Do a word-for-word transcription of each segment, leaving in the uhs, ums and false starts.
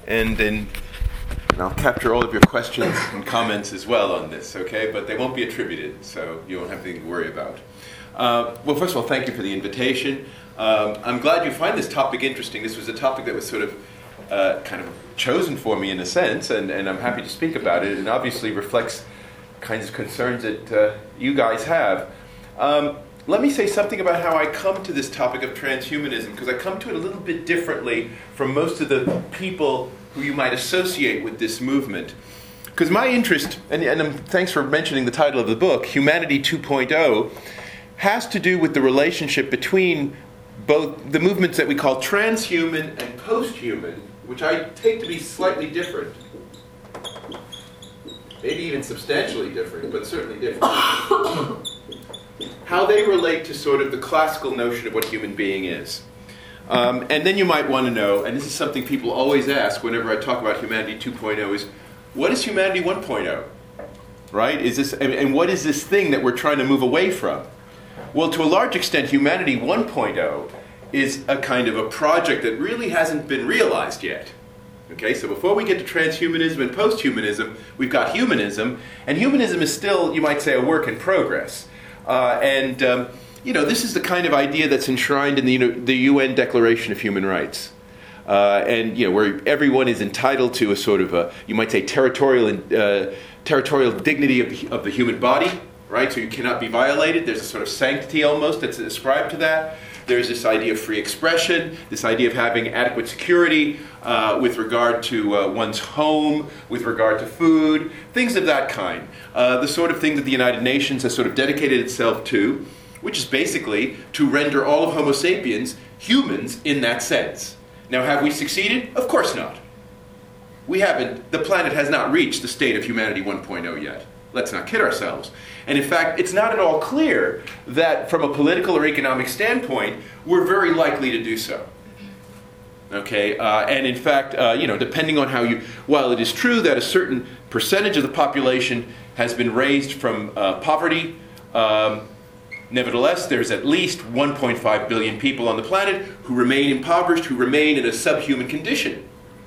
and then and I'll capture all of your questions and comments as well on this, okay? But they won't be attributed, so you won't have anything to worry about. Uh, well, first of all, thank you for the invitation. Um, I'm glad you find this topic interesting. This was a topic that was sort of uh, kind of chosen for me in a sense, and, and I'm happy to speak about it. It obviously reflects kinds of concerns that uh, you guys have. Um, let me say something about how I come to this topic of transhumanism, because I come to it a little bit differently from most of the people who you might associate with this movement. Because my interest, and, and um, thanks for mentioning the title of the book, Humanity two point oh, has to do with the relationship between both the movements that we call transhuman and post-human, which I take to be slightly different. Maybe even substantially different, but certainly different. How they relate to sort of the classical notion of what human being is. Um, and then you might want to know, and this is something people always ask whenever I talk about Humanity two point oh, is what is Humanity one point oh? Right? Is this, and, and what is this thing that we're trying to move away from? Well, to a large extent, Humanity one point oh is a kind of a project that really hasn't been realized yet. Okay, so before we get to transhumanism and posthumanism, we've got humanism, and humanism is still, you might say, a work in progress. Uh, and um, you know, this is the kind of idea that's enshrined in the, you know, the U N Declaration of Human Rights. Uh, and, you know, where everyone is entitled to a sort of a, you might say, territorial uh, territorial dignity of the, of the human body, right? So you cannot be violated. There's a sort of sanctity almost that's ascribed to that. There's this idea of free expression, this idea of having adequate security uh, with regard to uh, one's home, with regard to food, things of that kind. Uh, the sort of thing that the United Nations has sort of dedicated itself to, which is basically to render all of Homo sapiens humans in that sense. Now, have we succeeded? Of course not. We haven't. The planet has not reached the state of Humanity one point oh yet. Let's not kid ourselves. And in fact, it's not at all clear that from a political or economic standpoint, we're very likely to do so. Okay, uh, and in fact, uh, you know, depending on how you, while it is true that a certain percentage of the population has been raised from uh, poverty, um, nevertheless, there's at least one point five billion people on the planet who remain impoverished, who remain in a subhuman condition.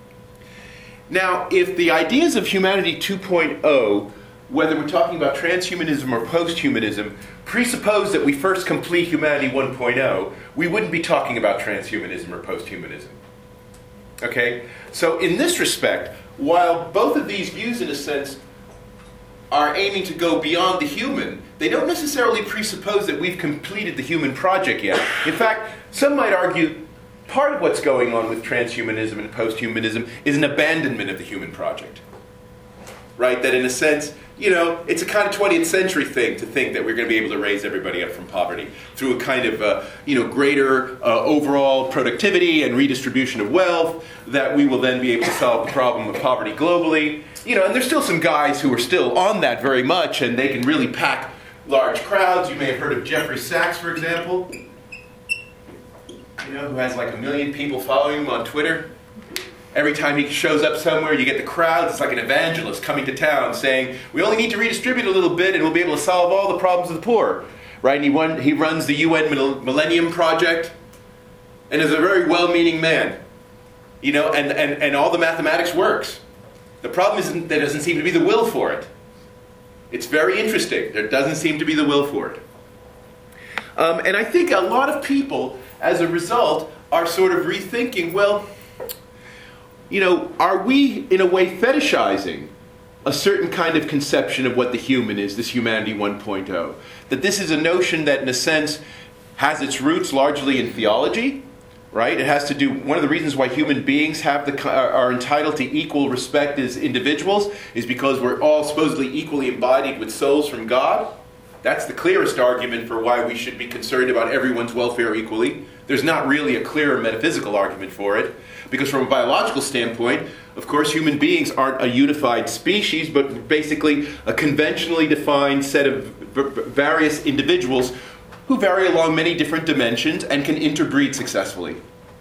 Now, if the ideas of Humanity two point oh, whether we're talking about transhumanism or posthumanism, presuppose that we first complete Humanity one point oh, we wouldn't be talking about transhumanism or posthumanism. Okay? So in this respect, while both of these views, in a sense, are aiming to go beyond the human, they don't necessarily presuppose that we've completed the human project yet. In fact, some might argue part of what's going on with transhumanism and posthumanism is an abandonment of the human project. Right? That in a sense, you know, it's a kind of twentieth century thing to think that we're going to be able to raise everybody up from poverty through a kind of, uh, you know, greater uh, overall productivity and redistribution of wealth, that we will then be able to solve the problem of poverty globally. You know, and there's still some guys who are still on that very much, and they can really pack large crowds. You may have heard of Jeffrey Sachs, for example, you know, who has like a million people following him on Twitter. Every time he shows up somewhere, you get the crowds. It's like an evangelist coming to town saying, we only need to redistribute a little bit and we'll be able to solve all the problems of the poor. Right? And he, won, he runs the U N Millennium Project and is a very well-meaning man. You know, and, and, and all the mathematics works. The problem is there doesn't seem to be the will for it. It's very interesting. There doesn't seem to be the will for it. Um, and I think a lot of people, as a result, are sort of rethinking, well, you know, are we, in a way, fetishizing a certain kind of conception of what the human is, this Humanity one point oh? That this is a notion that, in a sense, has its roots largely in theology, right? It has to do, one of the reasons why human beings have the, are entitled to equal respect as individuals is because we're all supposedly equally embodied with souls from God. That's the clearest argument for why we should be concerned about everyone's welfare equally. There's not really a clearer metaphysical argument for it. Because from a biological standpoint, of course, human beings aren't a unified species, but basically a conventionally defined set of various individuals who vary along many different dimensions and can interbreed successfully.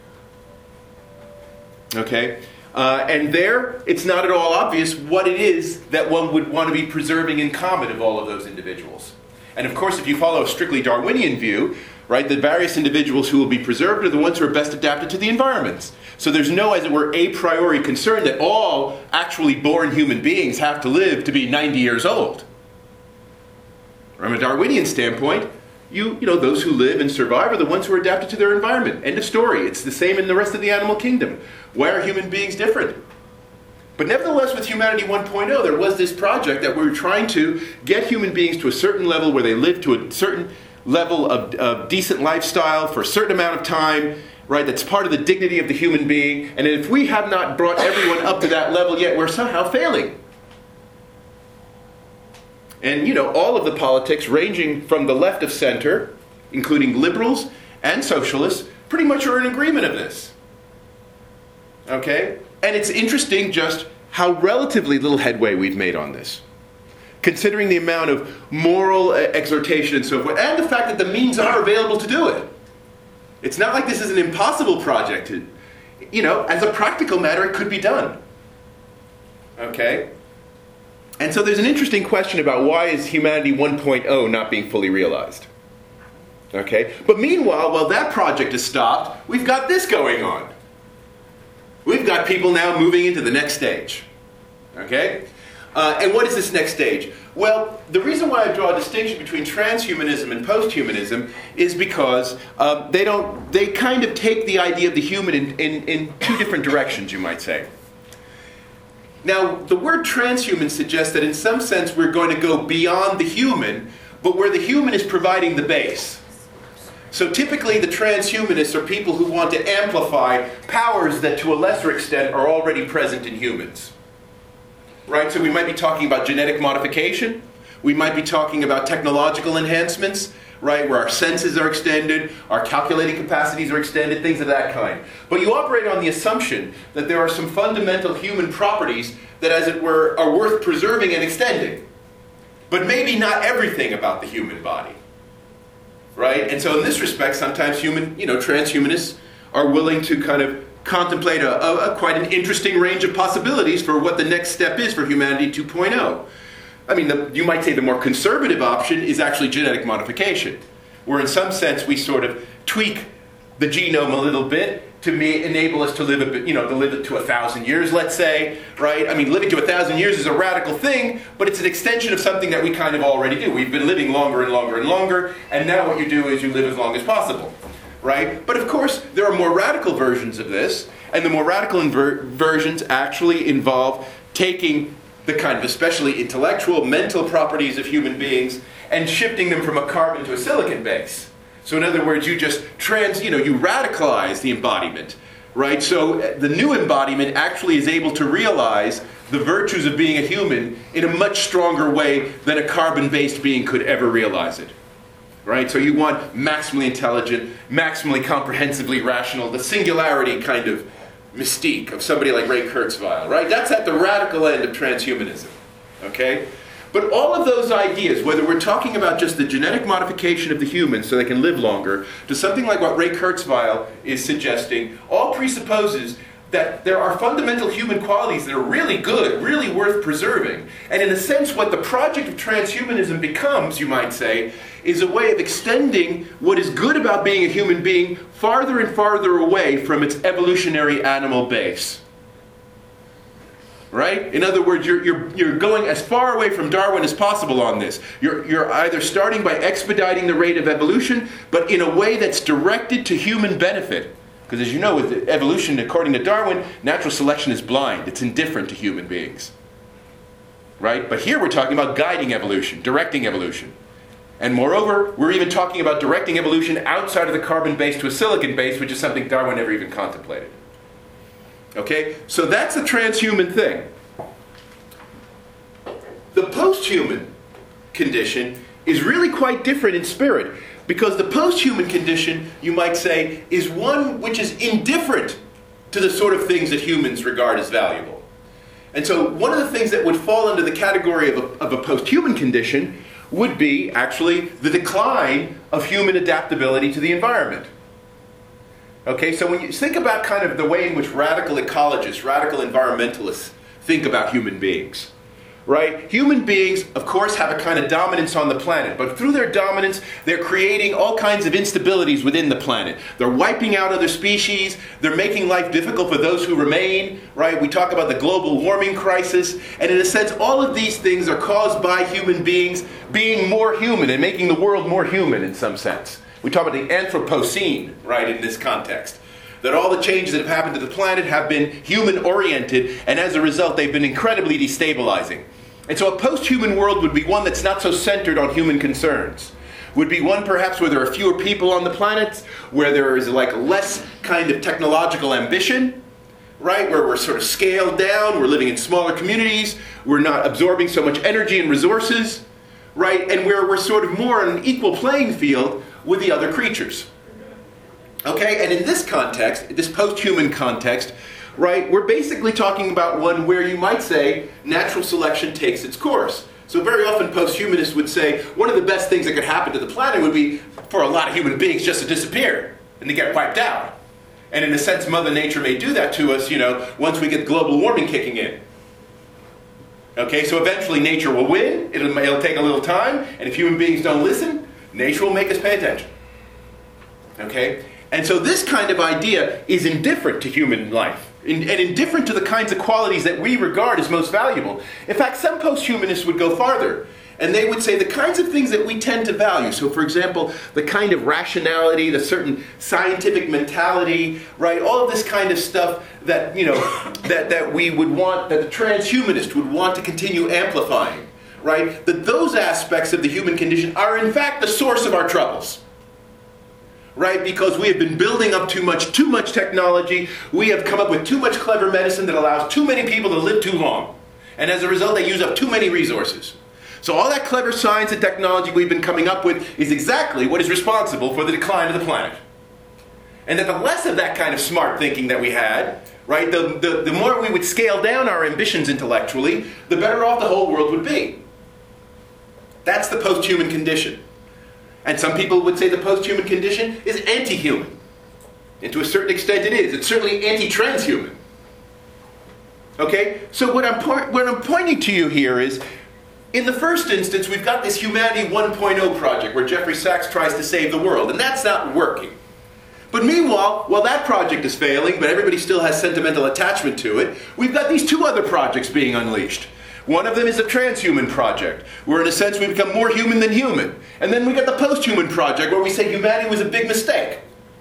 Okay? Uh, and there, it's not at all obvious what it is that one would want to be preserving in common of all of those individuals. And of course, if you follow a strictly Darwinian view, right? The various individuals who will be preserved are the ones who are best adapted to the environments. So there's no, as it were, a priori concern that all actually born human beings have to live to be ninety years old. From a Darwinian standpoint, you, you know, those who live and survive are the ones who are adapted to their environment. End of story. It's the same in the rest of the animal kingdom. Why are human beings different? But nevertheless, with Humanity one point oh, there was this project that we were trying to get human beings to a certain level where they live to a certain level of, of decent lifestyle for a certain amount of time, right? That's part of the dignity of the human being. And if we have not brought everyone up to that level yet, we're somehow failing. And, you know, all of the politics ranging from the left of center, including liberals and socialists, pretty much are in agreement of this. Okay? And it's interesting just how relatively little headway we've made on this, considering the amount of moral exhortation and so forth, and the fact that the means are available to do it. It's not like this is an impossible project. You know, as a practical matter, it could be done. Okay? And so there's an interesting question about why is Humanity one point oh not being fully realized. Okay? But meanwhile, while that project is stopped, we've got this going on. We've got people now moving into the next stage. Okay? Uh, and what is this next stage? Well, the reason why I draw a distinction between transhumanism and posthumanism is because uh, they don't, they kind of take the idea of the human in, in, in two different directions, you might say. Now, the word transhuman suggests that in some sense we're going to go beyond the human, but where the human is providing the base. So typically the transhumanists are people who want to amplify powers that to a lesser extent are already present in humans. Right? So we might be talking about genetic modification. We might be talking about technological enhancements, right, where our senses are extended, our calculating capacities are extended, things of that kind. But you operate on the assumption that there are some fundamental human properties that, as it were, are worth preserving and extending. But maybe not everything about the human body. Right? And so in this respect, sometimes human, you know, transhumanists are willing to kind of contemplate a, a, a quite an interesting range of possibilities for what the next step is for Humanity two point oh. I mean, the, you might say the more conservative option is actually genetic modification, where in some sense we sort of tweak the genome a little bit to me, enable us to live a bit, you know, to live to a thousand years, let's say, right? I mean, living to a thousand years is a radical thing, but it's an extension of something that we kind of already do. We've been living longer and longer and longer, and now what you do is you live as long as possible, right? But of course, there are more radical versions of this, and the more radical inver- versions actually involve taking the kind of especially intellectual, mental properties of human beings and shifting them from a carbon to a silicon base. So in other words, you just trans, you know, you radicalize the embodiment, right? So the new embodiment actually is able to realize the virtues of being a human in a much stronger way than a carbon-based being could ever realize it, right? So you want maximally intelligent, maximally comprehensively rational, the singularity kind of mystique of somebody like Ray Kurzweil, right? That's at the radical end of transhumanism, okay? But all of those ideas, whether we're talking about just the genetic modification of the human so they can live longer, to something like what Ray Kurzweil is suggesting, all presupposes that there are fundamental human qualities that are really good, really worth preserving. And in a sense, what the project of transhumanism becomes, you might say, is a way of extending what is good about being a human being farther and farther away from its evolutionary animal base. Right? In other words, you're, you're, you're going as far away from Darwin as possible on this. You're, you're either starting by expediting the rate of evolution, but in a way that's directed to human benefit. Because as you know, with evolution, according to Darwin, natural selection is blind. It's indifferent to human beings. Right? But here we're talking about guiding evolution, directing evolution. And moreover, we're even talking about directing evolution outside of the carbon base to a silicon base, which is something Darwin never even contemplated. Okay? So that's a transhuman thing. The post-human condition is really quite different in spirit, because the post-human condition, you might say, is one which is indifferent to the sort of things that humans regard as valuable. And so one of the things that would fall under the category of a, of a post-human condition would be actually the decline of human adaptability to the environment. Okay, so when you think about kind of the way in which radical ecologists, radical environmentalists think about human beings, right? Human beings, of course, have a kind of dominance on the planet, but through their dominance, they're creating all kinds of instabilities within the planet. They're wiping out other species, they're making life difficult for those who remain, right? We talk about the global warming crisis, and in a sense, all of these things are caused by human beings being more human and making the world more human in some sense. We talk about the Anthropocene, right, in this context. That all the changes that have happened to the planet have been human-oriented, and as a result, they've been incredibly destabilizing. And so a post-human world would be one that's not so centered on human concerns. Would be one perhaps where there are fewer people on the planet, where there is like less kind of technological ambition, right? Where we're sort of scaled down, we're living in smaller communities, we're not absorbing so much energy and resources, right? And where we're sort of more on an equal playing field with the other creatures. Okay, and in this context, this post-human context, right, we're basically talking about one where you might say natural selection takes its course. So very often post-humanists would say one of the best things that could happen to the planet would be for a lot of human beings just to disappear and to get wiped out. And in a sense, Mother Nature may do that to us, you know, once we get global warming kicking in. Okay, so eventually nature will win, it'll, it'll take a little time, and if human beings don't listen, nature will make us pay attention. Okay? And so this kind of idea is indifferent to human life, and indifferent to the kinds of qualities that we regard as most valuable. In fact, some post-humanists would go farther, and they would say the kinds of things that we tend to value, so for example, the kind of rationality, the certain scientific mentality, right, all of this kind of stuff that, you know, that, that we would want, that the transhumanist would want to continue amplifying, right, that those aspects of the human condition are in fact the source of our troubles. Right, because we have been building up too much, too much technology. We have come up with too much clever medicine that allows too many people to live too long. And as a result, they use up too many resources. So all that clever science and technology we've been coming up with is exactly what is responsible for the decline of the planet. And that the less of that kind of smart thinking that we had, right, the, the, the more we would scale down our ambitions intellectually, the better off the whole world would be. That's the post-human condition. And some people would say the post-human condition is anti-human. And to a certain extent it is. It's certainly anti-transhuman. Okay? So what I'm, po what I'm pointing to you here is, in the first instance, we've got this Humanity one point oh project where Jeffrey Sachs tries to save the world. And that's not working. But meanwhile, while that project is failing, but everybody still has sentimental attachment to it, we've got these two other projects being unleashed. One of them is a transhuman project, where in a sense we become more human than human. And then we get the post-human project, where we say humanity was a big mistake.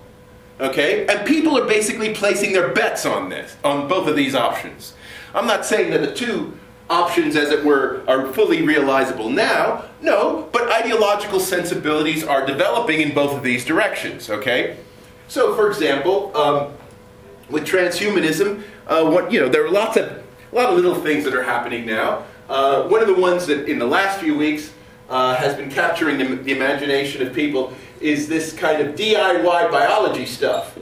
Okay? And people are basically placing their bets on this, on both of these options. I'm not saying that the two options, as it were, are fully realizable now. No, but ideological sensibilities are developing in both of these directions. Okay? So, for example, um, with transhumanism, uh, what, you know, there are lots of A lot of little things that are happening now. Uh, one of the ones that in the last few weeks uh, has been capturing the, the imagination of people is this kind of D I Y biology stuff.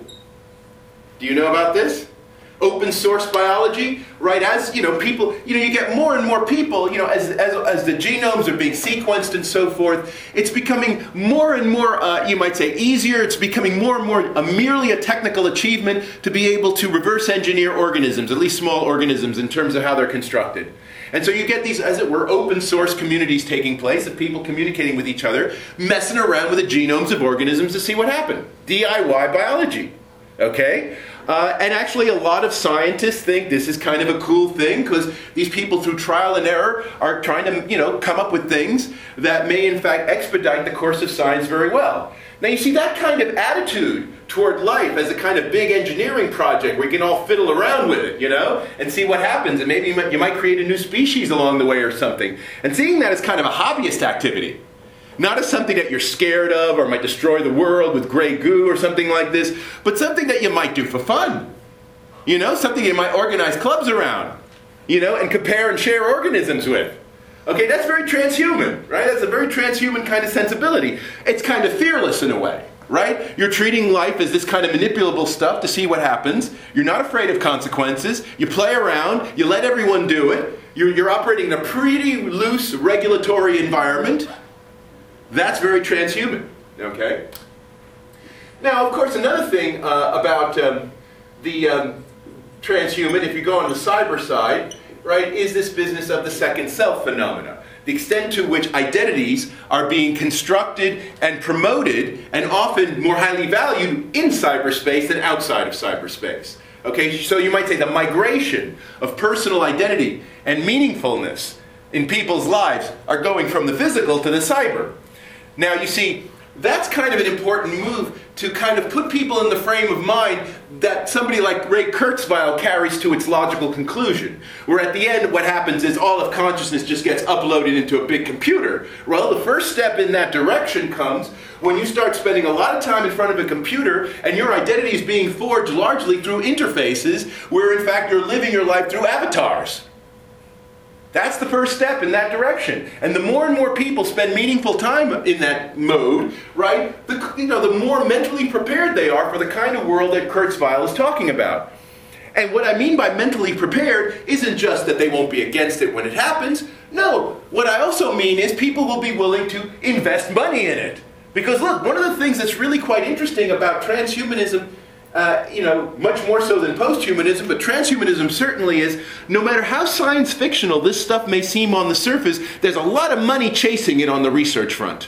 Do you know about this? Open source biology, right? As you know, people, you know, you get more and more people, you know, as as, as the genomes are being sequenced and so forth, it's becoming more and more, uh, you might say, easier. It's becoming more and more a merely a technical achievement to be able to reverse engineer organisms, at least small organisms, in terms of how they're constructed. And so you get these, as it were, open source communities taking place of people communicating with each other, messing around with the genomes of organisms to see what happened. D I Y biology. Okay? Uh, and actually a lot of scientists think this is kind of a cool thing because these people through trial and error are trying to, you know, come up with things that may in fact expedite the course of science very well. Now you see that kind of attitude toward life as a kind of big engineering project where you can all fiddle around with it, you know, and see what happens, and maybe you might, you might create a new species along the way or something. And seeing that as kind of a hobbyist activity. Not as something that you're scared of or might destroy the world with gray goo or something like this, but something that you might do for fun. You know, something you might organize clubs around, you know, and compare and share organisms with. Okay, that's very transhuman, right? That's a very transhuman kind of sensibility. It's kind of fearless in a way, right? You're treating life as this kind of manipulable stuff to see what happens. You're not afraid of consequences. You play around. You let everyone do it. You're, you're operating in a pretty loose regulatory environment. That's very transhuman, okay? Now, of course, another thing uh, about um, the um, transhuman, if you go on the cyber side, right, is this business of the second self phenomena. The extent to which identities are being constructed and promoted, and often more highly valued in cyberspace than outside of cyberspace. Okay, so you might say the migration of personal identity and meaningfulness in people's lives are going from the physical to the cyber. Now, you see, that's kind of an important move to kind of put people in the frame of mind that somebody like Ray Kurzweil carries to its logical conclusion, where at the end what happens is all of consciousness just gets uploaded into a big computer. Well, the first step in that direction comes when you start spending a lot of time in front of a computer and your identity is being forged largely through interfaces where in fact you're living your life through avatars. That's the first step in that direction. And the more and more people spend meaningful time in that mode, right, the, you know, the more mentally prepared they are for the kind of world that Kurzweil is talking about. And what I mean by mentally prepared isn't just that they won't be against it when it happens. No, what I also mean is people will be willing to invest money in it. Because look, one of the things that's really quite interesting about transhumanism, Uh, you know, much more so than posthumanism, but transhumanism certainly is, no matter how science fictional this stuff may seem on the surface, there's a lot of money chasing it on the research front.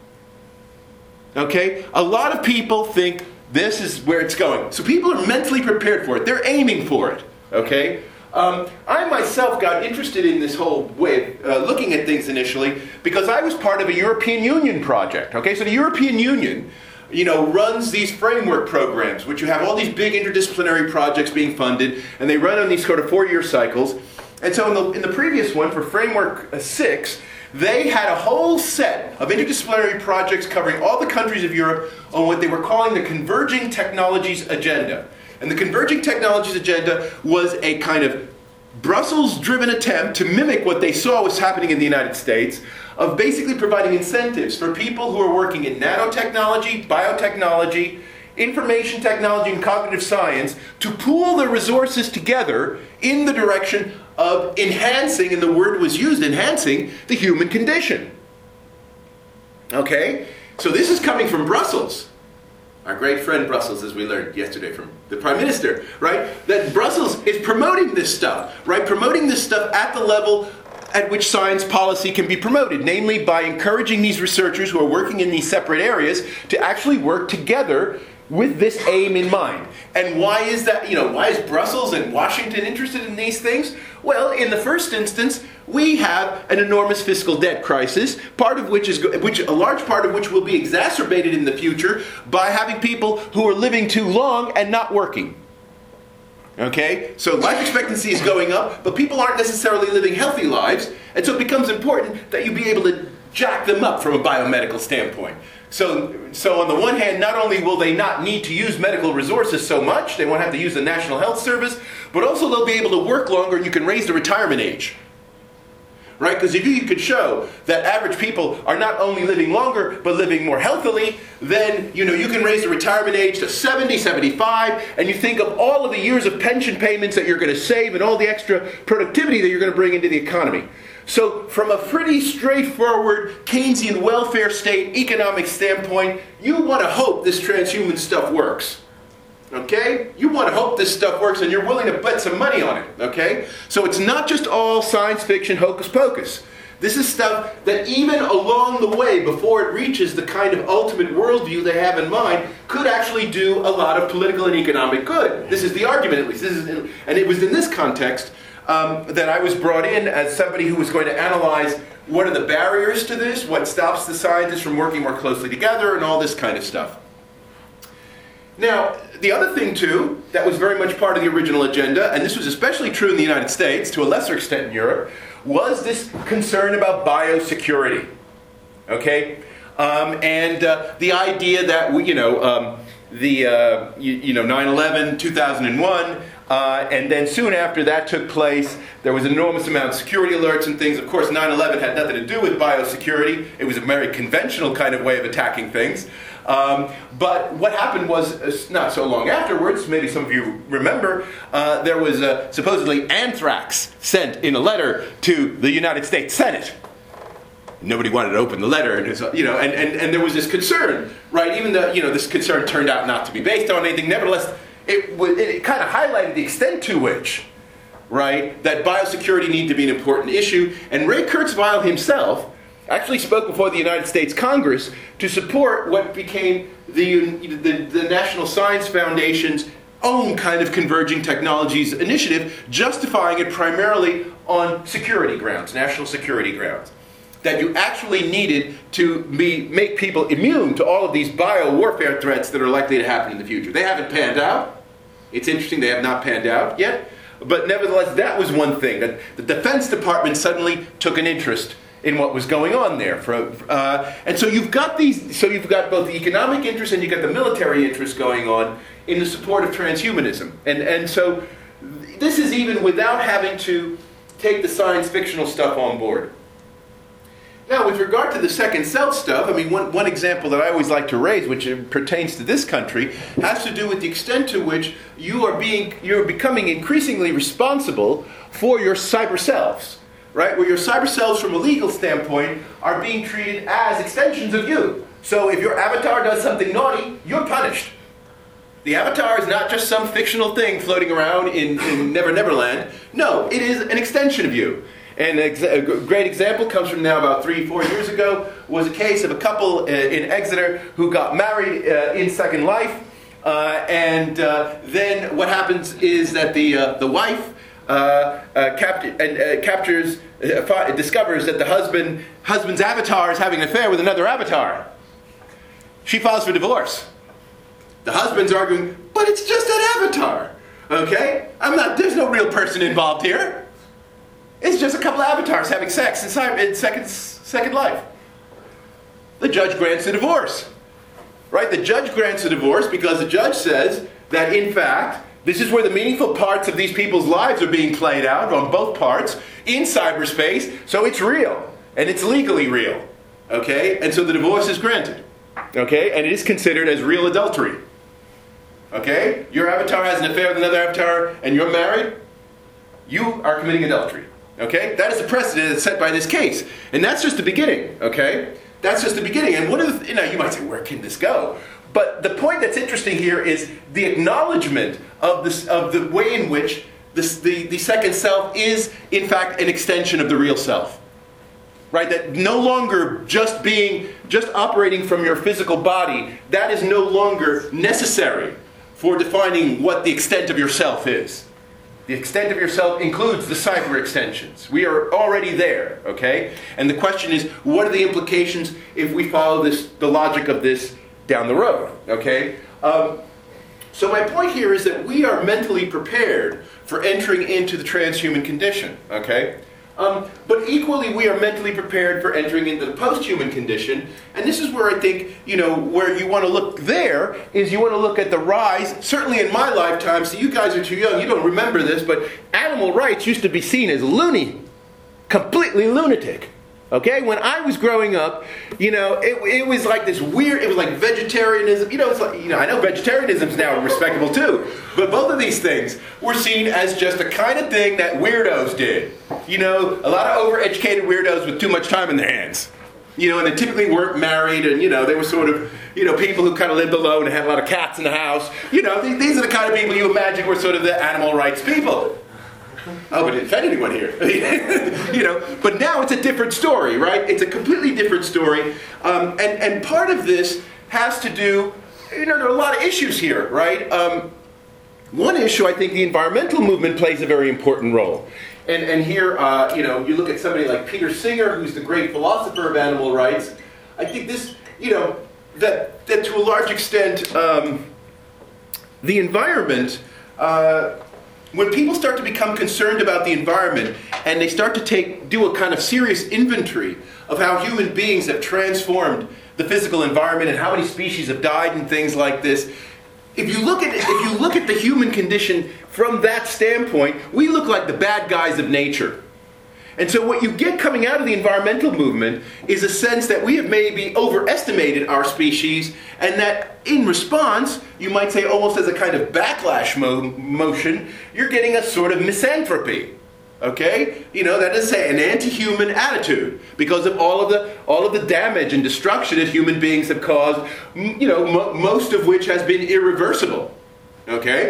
Okay? A lot of people think this is where it's going. So people are mentally prepared for it. They're aiming for it. Okay? Um, I myself got interested in this whole way of uh, looking at things initially because I was part of a European Union project. Okay? So the European Union, you know, runs these framework programs, which you have all these big interdisciplinary projects being funded, and they run on these sort of four-year cycles. And so in the, in the previous one, for Framework six, they had a whole set of interdisciplinary projects covering all the countries of Europe on what they were calling the Converging Technologies Agenda. And the Converging Technologies Agenda was a kind of Brussels-driven attempt to mimic what they saw was happening in the United States, of basically providing incentives for people who are working in nanotechnology, biotechnology, information technology, and cognitive science to pool their resources together in the direction of enhancing, and the word was used, enhancing the human condition. Okay? So this is coming from Brussels. Our great friend Brussels, as we learned yesterday from the Prime Minister, right? That Brussels is promoting this stuff, right? Promoting this stuff at the level at which science policy can be promoted, namely by encouraging these researchers who are working in these separate areas to actually work together with this aim in mind. And why is that, you know, why is Brussels and Washington interested in these things? Well, in the first instance, we have an enormous fiscal debt crisis, part of which is, which a large part of which will be exacerbated in the future by having people who are living too long and not working. Okay? So life expectancy is going up, but people aren't necessarily living healthy lives, and so it becomes important that you be able to jack them up from a biomedical standpoint. So, so on the one hand, not only will they not need to use medical resources so much, they won't have to use the National Health Service, but also they'll be able to work longer and you can raise the retirement age. Right? Because if you could show that average people are not only living longer, but living more healthily, then you know you can raise the retirement age to seventy, seventy-five, and you think of all of the years of pension payments that you're going to save and all the extra productivity that you're going to bring into the economy. So from a pretty straightforward Keynesian welfare state economic standpoint, you want to hope this transhuman stuff works. Okay? You want to hope this stuff works and you're willing to bet some money on it. Okay? So it's not just all science fiction hocus pocus. This is stuff that even along the way, before it reaches the kind of ultimate worldview they have in mind, could actually do a lot of political and economic good. This is the argument, at least. This is, and it was in this context um, that I was brought in as somebody who was going to analyze what are the barriers to this, what stops the scientists from working more closely together, and all this kind of stuff. Now, the other thing, too, that was very much part of the original agenda, and this was especially true in the United States, to a lesser extent in Europe, was this concern about biosecurity. Okay? Um, and uh, the idea that, we, you know, um, the, uh, you, you know, nine eleven, two thousand one, uh, and then soon after that took place, there was an enormous amount of security alerts and things. Of course, nine eleven had nothing to do with biosecurity. It was a very conventional kind of way of attacking things. Um, but what happened was, uh, not so long afterwards, maybe some of you remember, uh, there was uh, supposedly anthrax sent in a letter to the United States Senate. Nobody wanted to open the letter, and, was, you know, and, and, and there was this concern, right? Even though, you know, this concern turned out not to be based on anything, nevertheless, it, it, it kind of highlighted the extent to which right, that biosecurity needed to be an important issue. And Ray Kurzweil himself actually spoke before the United States Congress to support what became the, the, the National Science Foundation's own kind of converging technologies initiative, justifying it primarily on security grounds, national security grounds. That you actually needed to be, make people immune to all of these bio-warfare threats that are likely to happen in the future. They haven't panned out. It's interesting they have not panned out yet. But nevertheless, that was one thing. That the Defense Department suddenly took an interest in what was going on there. For, uh, and so you've got these, so you've got both the economic interest and you've got the military interest going on in the support of transhumanism. And, and so this is even without having to take the science fictional stuff on board. Now, with regard to the second self stuff, I mean, one, one example that I always like to raise, which pertains to this country, has to do with the extent to which you are being, you're becoming increasingly responsible for your cyber selves, right? Where your cyber selves, from a legal standpoint, are being treated as extensions of you. So if your avatar does something naughty, you're punished. The avatar is not just some fictional thing floating around in, in Never Never Land. No, it is an extension of you. And a great example comes from now about three, four years ago, was a case of a couple uh, in Exeter who got married uh, in Second Life. Uh, and uh, then what happens is that the, uh, the wife uh, uh, capt and, uh, captures, uh, discovers that the husband, husband's avatar is having an affair with another avatar. She files for divorce. The husband's arguing, but it's just an avatar. Okay? I'm not, there's no real person involved here. It's just a couple of avatars having sex in, in second, second Life. The judge grants a divorce. Right? The judge grants a divorce because the judge says that, in fact, this is where the meaningful parts of these people's lives are being played out, on both parts, in cyberspace, so it's real. And it's legally real. Okay? And so the divorce is granted. Okay? And it is considered as real adultery. Okay? Your avatar has an affair with another avatar, and you're married, you are committing adultery. Okay? That is the precedent that's set by this case. And that's just the beginning, okay? That's just the beginning. And what are the, you know, you might say, where can this go? But the point that's interesting here is the acknowledgement of this, of the way in which this, the, the second self is, in fact, an extension of the real self. Right? That no longer just being, just operating from your physical body, that is no longer necessary for defining what the extent of yourself is. The extent of yourself includes the cyber extensions. We are already there, okay? And the question is, what are the implications if we follow this, the logic of this down the road, okay? Um, so my point here is that we are mentally prepared for entering into the transhuman condition, okay? Um, but equally, we are mentally prepared for entering into the post-human condition. And this is where I think, you know, where you want to look there is you want to look at the rise, certainly in my lifetime, so you guys are too young, you don't remember this, but animal rights used to be seen as loony, completely lunatic. Okay, when I was growing up, you know, it, it was like this weird, it was like vegetarianism, you know, it's like, you know, I know vegetarianism's now respectable too, but both of these things were seen as just the kind of thing that weirdos did. You know, a lot of overeducated weirdos with too much time in their hands. You know, and they typically weren't married, and, you know, they were sort of, you know, people who kind of lived alone and had a lot of cats in the house. You know, these, these are the kind of people you imagine were sort of the animal rights people. Oh, but it didn't offend anyone here. You know, but now it's a different story, right? It's a completely different story. Um, and, and part of this has to do, you know, there are a lot of issues here, right? Um, one issue, I think the environmental movement plays a very important role. And, and here, uh, you know, you look at somebody like Peter Singer, who's the great philosopher of animal rights. I think this, you know, that, that to a large extent, um, the environment, uh, when people start to become concerned about the environment and they start to take, do a kind of serious inventory of how human beings have transformed the physical environment and how many species have died and things like this, if you look at it, if you look at the human condition from that standpoint, we look like the bad guys of nature. And so what you get coming out of the environmental movement is a sense that we have maybe overestimated our species, and that in response, you might say almost as a kind of backlash mo motion, you're getting a sort of misanthropy. Okay? You know, that is to say, an anti-human attitude because of all of the all of the damage and destruction that human beings have caused, you know, mo most of which has been irreversible. Okay?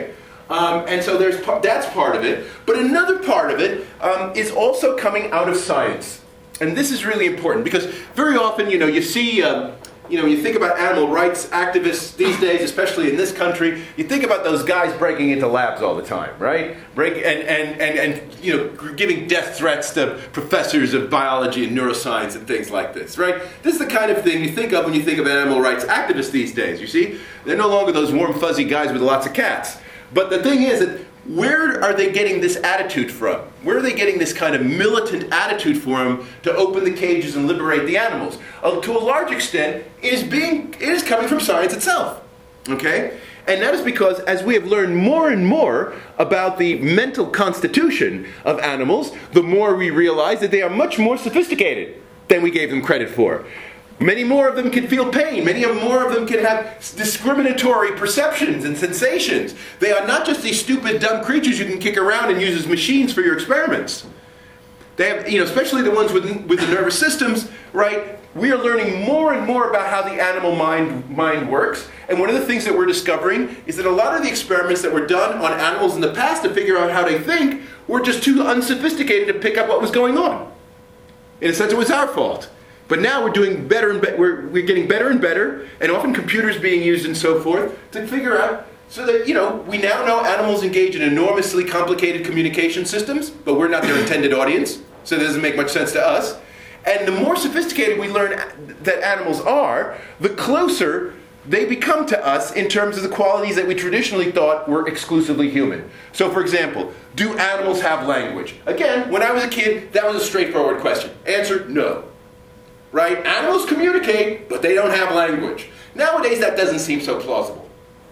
Um, and so there's that's part of it. But another part of it um, is also coming out of science. And this is really important because very often, you know, you see, um, you know, you think about animal rights activists these days, especially in this country, you think about those guys breaking into labs all the time, right? Break and, and, and, and you know, giving death threats to professors of biology and neuroscience and things like this, right? This is the kind of thing you think of when you think of animal rights activists these days, you see? They're no longer those warm, fuzzy guys with lots of cats. But the thing is that where are they getting this attitude from? Where are they getting this kind of militant attitude from to open the cages and liberate the animals? Uh, to a large extent, it is, being, it is coming from science itself. Okay? And that is because as we have learned more and more about the mental constitution of animals, the more we realize that they are much more sophisticated than we gave them credit for. Many more of them can feel pain. Many more of them can have discriminatory perceptions and sensations. They are not just these stupid, dumb creatures you can kick around and use as machines for your experiments. They have, you know, especially the ones with, with the nervous systems, right? We are learning more and more about how the animal mind, mind works. And one of the things that we're discovering is that a lot of the experiments that were done on animals in the past to figure out how they think were just too unsophisticated to pick up what was going on. In a sense, it was our fault. But now we're doing better and be we're, we're getting better and better, and often computers being used and so forth to figure out, so that, you know, we now know animals engage in enormously complicated communication systems, but we're not their intended audience, so it doesn't make much sense to us. And the more sophisticated we learn that animals are, the closer they become to us in terms of the qualities that we traditionally thought were exclusively human. So for example, do animals have language? Again, when I was a kid, that was a straightforward question. Answer, no. Right? Animals communicate, but they don't have language. Nowadays, that doesn't seem so plausible.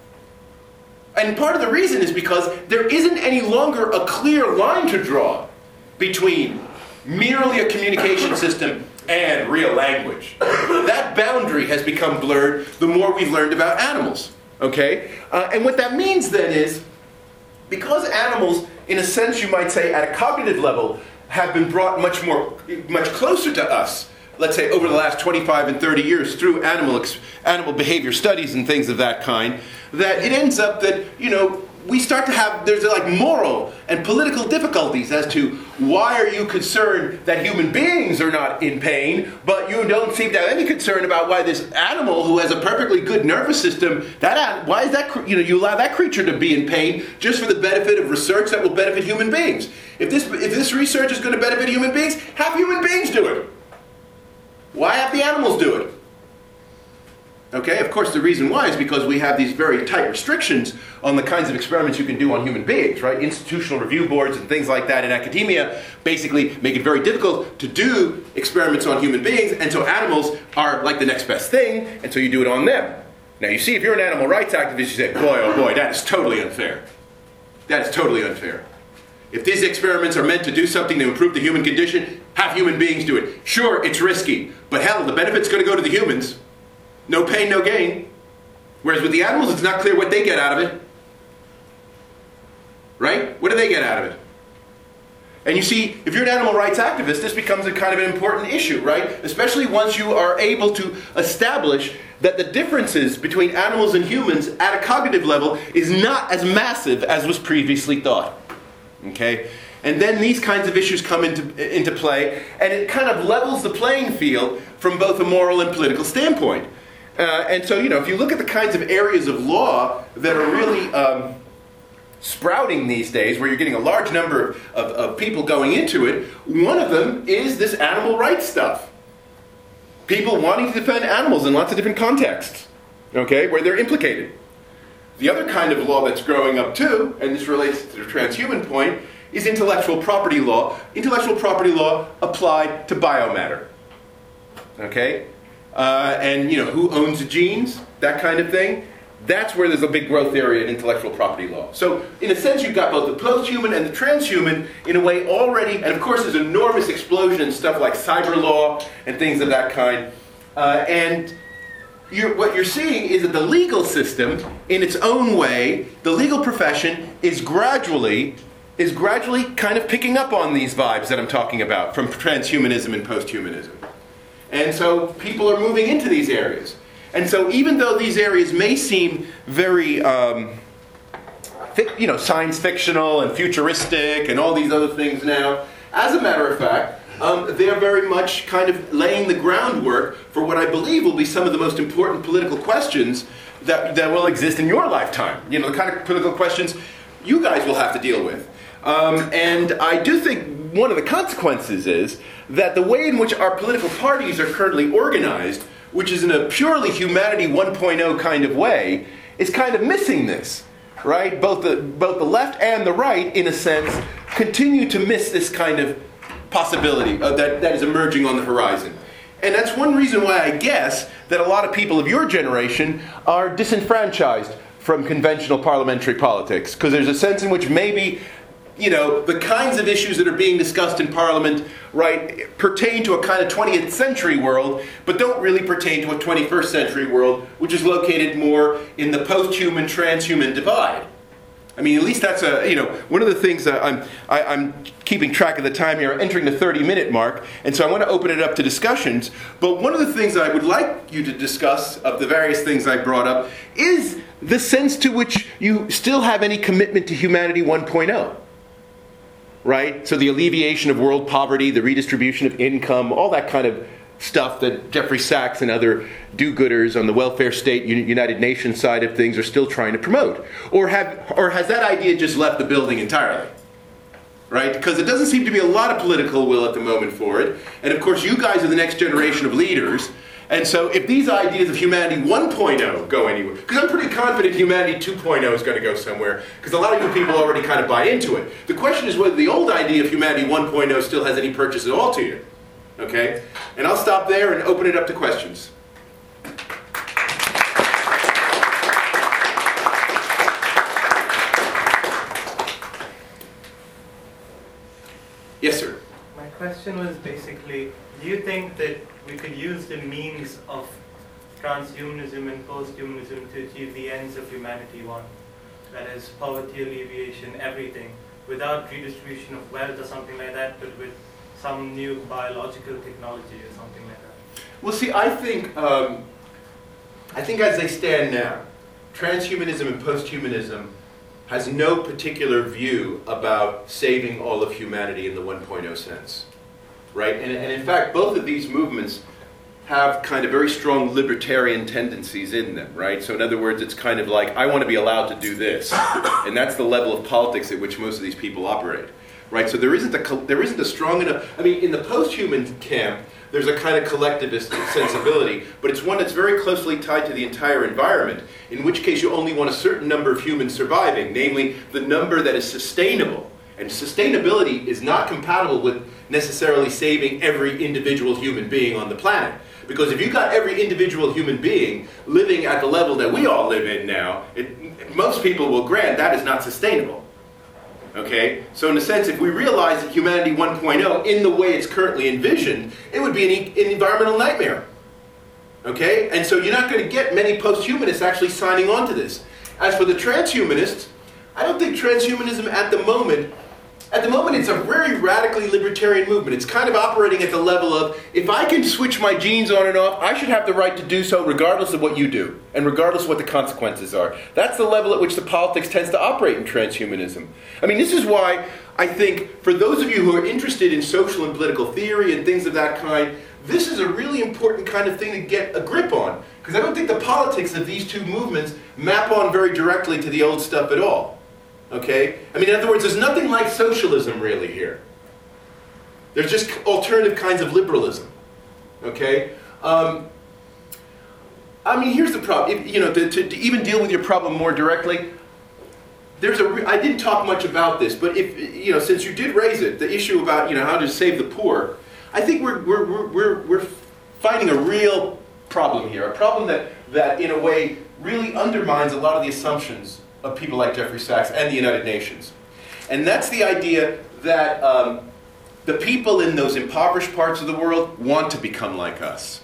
And part of the reason is because there isn't any longer a clear line to draw between merely a communication system and real language. That boundary has become blurred the more we've learned about animals. Okay? Uh, and what that means then is, because animals, in a sense you might say at a cognitive level, have been brought much more, much closer to us, let's say over the last twenty-five and thirty years through animal, animal behavior studies and things of that kind, that it ends up that, you know, we start to have, there's like moral and political difficulties as to why are you concerned that human beings are not in pain, but you don't seem to have any concern about why this animal who has a perfectly good nervous system, that why is that, you know, you allow that creature to be in pain just for the benefit of research that will benefit human beings. If this, if this research is going to benefit human beings, have human beings do it. Why have the animals do it? Okay, of course the reason why is because we have these very tight restrictions on the kinds of experiments you can do on human beings, right? Institutional review boards and things like that in academia basically make it very difficult to do experiments on human beings, and so animals are like the next best thing, and so you do it on them. Now you see, if you're an animal rights activist, you say, boy, oh boy, that is totally unfair. That is totally unfair. If these experiments are meant to do something to improve the human condition, have human beings do it. Sure, it's risky, but hell, the benefit's going to go to the humans. No pain, no gain. Whereas with the animals, it's not clear what they get out of it. Right? What do they get out of it? And you see, if you're an animal rights activist, this becomes a kind of an important issue, right? Especially once you are able to establish that the differences between animals and humans at a cognitive level is not as massive as was previously thought. Okay? And then these kinds of issues come into, into play, and it kind of levels the playing field from both a moral and political standpoint. Uh, and so, you know, if you look at the kinds of areas of law that are really um, sprouting these days, where you're getting a large number of, of, of people going into it, one of them is this animal rights stuff. People wanting to defend animals in lots of different contexts, okay, where they're implicated. The other kind of law that's growing up too, and this relates to the transhuman point, is intellectual property law. Intellectual property law applied to biomatter. Okay? Uh, and, you know, who owns the genes? That kind of thing. That's where there's a big growth area in intellectual property law. So, in a sense, you've got both the post-human and the transhuman in a way already, and of course there's an enormous explosion in stuff like cyber law and things of that kind. Uh, and you're, what you're seeing is that the legal system, in its own way, the legal profession is gradually is gradually kind of picking up on these vibes that I'm talking about from transhumanism and posthumanism. And so people are moving into these areas. And so even though these areas may seem very, um, you know, science fictional and futuristic and all these other things now. As a matter of fact, um, they're very much kind of laying the groundwork for what I believe will be some of the most important political questions that, that will exist in your lifetime. You know, the kind of political questions you guys will have to deal with. Um, and I do think one of the consequences is that the way in which our political parties are currently organized, which is in a purely humanity one point oh kind of way, is kind of missing this, right? Both the, both the left and the right, in a sense, continue to miss this kind of possibility uh, that, that is emerging on the horizon. And that's one reason why I guess that a lot of people of your generation are disenfranchised from conventional parliamentary politics, because there's a sense in which maybe, you know, the kinds of issues that are being discussed in Parliament, right, pertain to a kind of twentieth century world, but don't really pertain to a twenty-first century world, which is located more in the post-human, transhuman divide. I mean, at least that's a, you know, one of the things that I'm, I, I'm keeping track of the time here, entering the thirty minute mark, and so I want to open it up to discussions. But one of the things that I would like you to discuss, of the various things I brought up, is the sense to which you still have any commitment to humanity one point oh. Right? So the alleviation of world poverty, the redistribution of income, all that kind of stuff that Jeffrey Sachs and other do-gooders on the welfare state, United Nations side of things are still trying to promote. Or have, or has that idea just left the building entirely? Right? Because it doesn't seem to be a lot of political will at the moment for it. And of course you guys are the next generation of leaders. And so if these ideas of humanity one point oh go anywhere, because I'm pretty confident humanity two point oh is going to go somewhere, because a lot of you people already kind of buy into it. The question is whether the old idea of humanity one point oh still has any purchase at all to you. Okay? And I'll stop there and open it up to questions. Yes, sir. My question was basically, do you think that we could use the means of transhumanism and posthumanism to achieve the ends of humanity want? That is, poverty alleviation, everything, without redistribution of wealth or something like that, but with some new biological technology or something like that? Well, see, I think, um, I think as they stand now, transhumanism and posthumanism has no particular view about saving all of humanity in the one point oh sense. Right? And, and in fact, both of these movements have kind of very strong libertarian tendencies in them, right? So in other words, it's kind of like, I want to be allowed to do this. And that's the level of politics at which most of these people operate. Right? So there isn't a, there isn't a strong enough, I mean, in the post-human camp, there's a kind of collectivist sensibility, but it's one that's very closely tied to the entire environment, in which case you only want a certain number of humans surviving, namely the number that is sustainable. And sustainability is not compatible with necessarily saving every individual human being on the planet. Because if you've got every individual human being living at the level that we all live in now, it, most people will grant that is not sustainable. Okay? So in a sense, if we realize that humanity one point oh, in the way it's currently envisioned, it would be an, e an environmental nightmare. Okay? And so you're not going to get many post-humanists actually signing on to this. As for the transhumanists, I don't think transhumanism at the moment, at the moment it's a very radically libertarian movement. It's kind of operating at the level of, if I can switch my genes on and off, I should have the right to do so regardless of what you do, and regardless of what the consequences are. That's the level at which the politics tends to operate in transhumanism. I mean, this is why I think, for those of you who are interested in social and political theory and things of that kind, this is a really important kind of thing to get a grip on. Because I don't think the politics of these two movements map on very directly to the old stuff at all. Okay? I mean, in other words, there's nothing like socialism really here. There's just alternative kinds of liberalism. Okay? Um, I mean, here's the problem. If, you know, to, to, to even deal with your problem more directly, there's a. Re I didn't talk much about this, but if you know, since you did raise it, the issue about you know how to save the poor, I think we're we're we're we're, we're finding a real problem here. A problem that that in a way really undermines a lot of the assumptions of people like Jeffrey Sachs and the United Nations. And that's the idea that um, the people in those impoverished parts of the world want to become like us.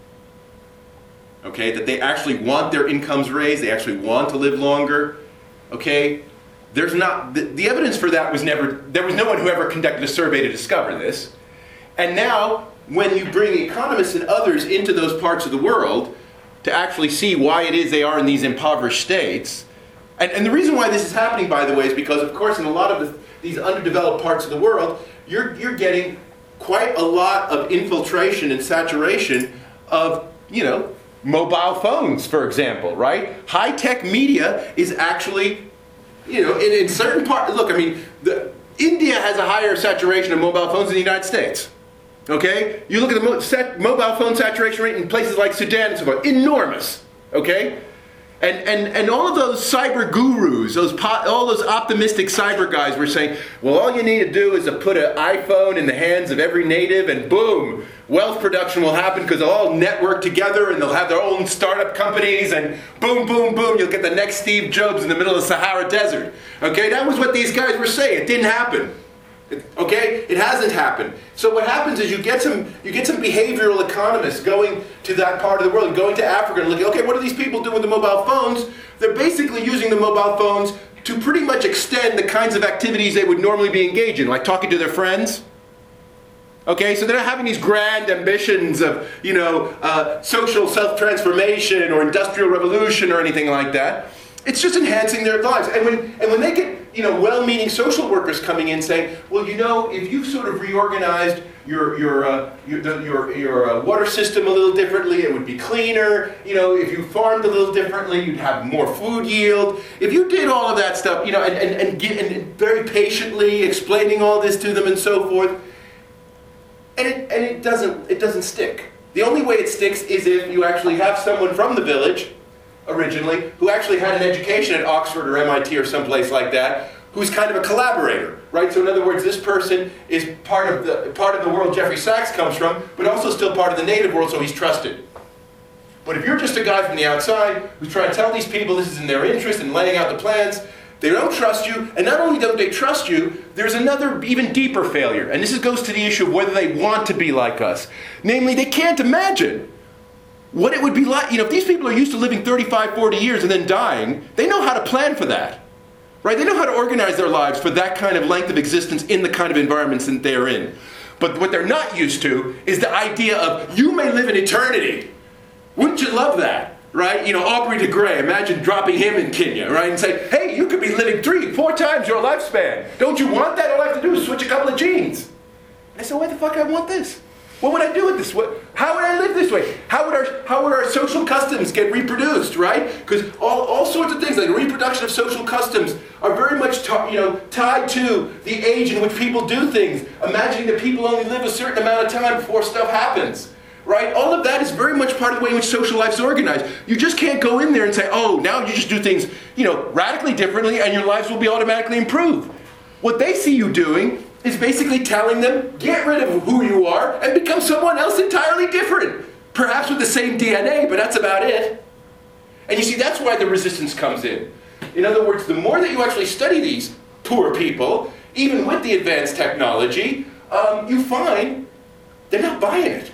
Okay? That they actually want their incomes raised, they actually want to live longer. Okay? There's not, the, the evidence for that was never, there was no one who ever conducted a survey to discover this. And now, when you bring economists and others into those parts of the world to actually see why it is they are in these impoverished states, And, and the reason why this is happening, by the way, is because, of course, in a lot of the, these underdeveloped parts of the world, you're, you're getting quite a lot of infiltration and saturation of, you know, mobile phones, for example, right? High-tech media is actually, you know, in, in certain parts, look, I mean, the, India has a higher saturation of mobile phones than the United States. Okay? You look at the mo set, mobile phone saturation rate in places like Sudan and so forth, enormous. Okay? And, and, and all of those cyber gurus, those po all those optimistic cyber guys were saying, well, all you need to do is to put an iPhone in the hands of every native and boom, wealth production will happen because they'll all network together and they'll have their own startup companies and boom, boom, boom, you'll get the next Steve Jobs in the middle of the Sahara Desert. Okay, that was what these guys were saying. It didn't happen. It, okay, it hasn't happened. So what happens is you get some you get some behavioral economists going to that part of the world, going to Africa and looking, okay, what do these people do with the mobile phones? They're basically using the mobile phones to pretty much extend the kinds of activities they would normally be engaged in, like talking to their friends. Okay, so they're not having these grand ambitions of, you know, uh, social self-transformation or industrial revolution or anything like that. It's just enhancing their lives. And when, and when they get, you know, well-meaning social workers coming in saying, well, you know, if you sort of reorganized your, your, uh, your, the, your, your uh, water system a little differently, it would be cleaner. You know, if you farmed a little differently, you'd have more food yield. If you did all of that stuff, you know, and, and, and, get, and very patiently explaining all this to them and so forth, and it, and it doesn't, it doesn't stick. The only way it sticks is if you actually have someone from the village originally, who actually had an education at Oxford or M I T or someplace like that, who's kind of a collaborator, right? So in other words, this person is part of the part of the world Jeffrey Sachs comes from, but also still part of the native world, so he's trusted. But if you're just a guy from the outside who's trying to tell these people this is in their interest and laying out the plans, they don't trust you, and not only don't they trust you, there's another even deeper failure, and this is, goes to the issue of whether they want to be like us. Namely, they can't imagine what it would be like. You know, if these people are used to living thirty-five, forty years and then dying, they know how to plan for that. Right? They know how to organize their lives for that kind of length of existence in the kind of environments that they're in. But what they're not used to is the idea of, you may live in eternity. Wouldn't you love that? Right? You know, Aubrey de Grey, imagine dropping him in Kenya, right? And say, hey, you could be living three, four times your lifespan. Don't you want that? All I have to do is switch a couple of genes. And I said, why the fuck I want this? What would I do with this? What, how would I live this way? How would our, how would our social customs get reproduced, right? Because all, all sorts of things, like the reproduction of social customs, are very much you know, tied to the age in which people do things. Imagining that people only live a certain amount of time before stuff happens, right? All of that is very much part of the way in which social life is organized. You just can't go in there and say, oh, now you just do things you know, radically differently and your lives will be automatically improved. What they see you doing is basically telling them, get rid of who you are and become someone else entirely different. Perhaps with the same D N A, but that's about it. And you see, that's why the resistance comes in. In other words, the more that you actually study these poor people, even with the advanced technology, um, you find they're not buying it.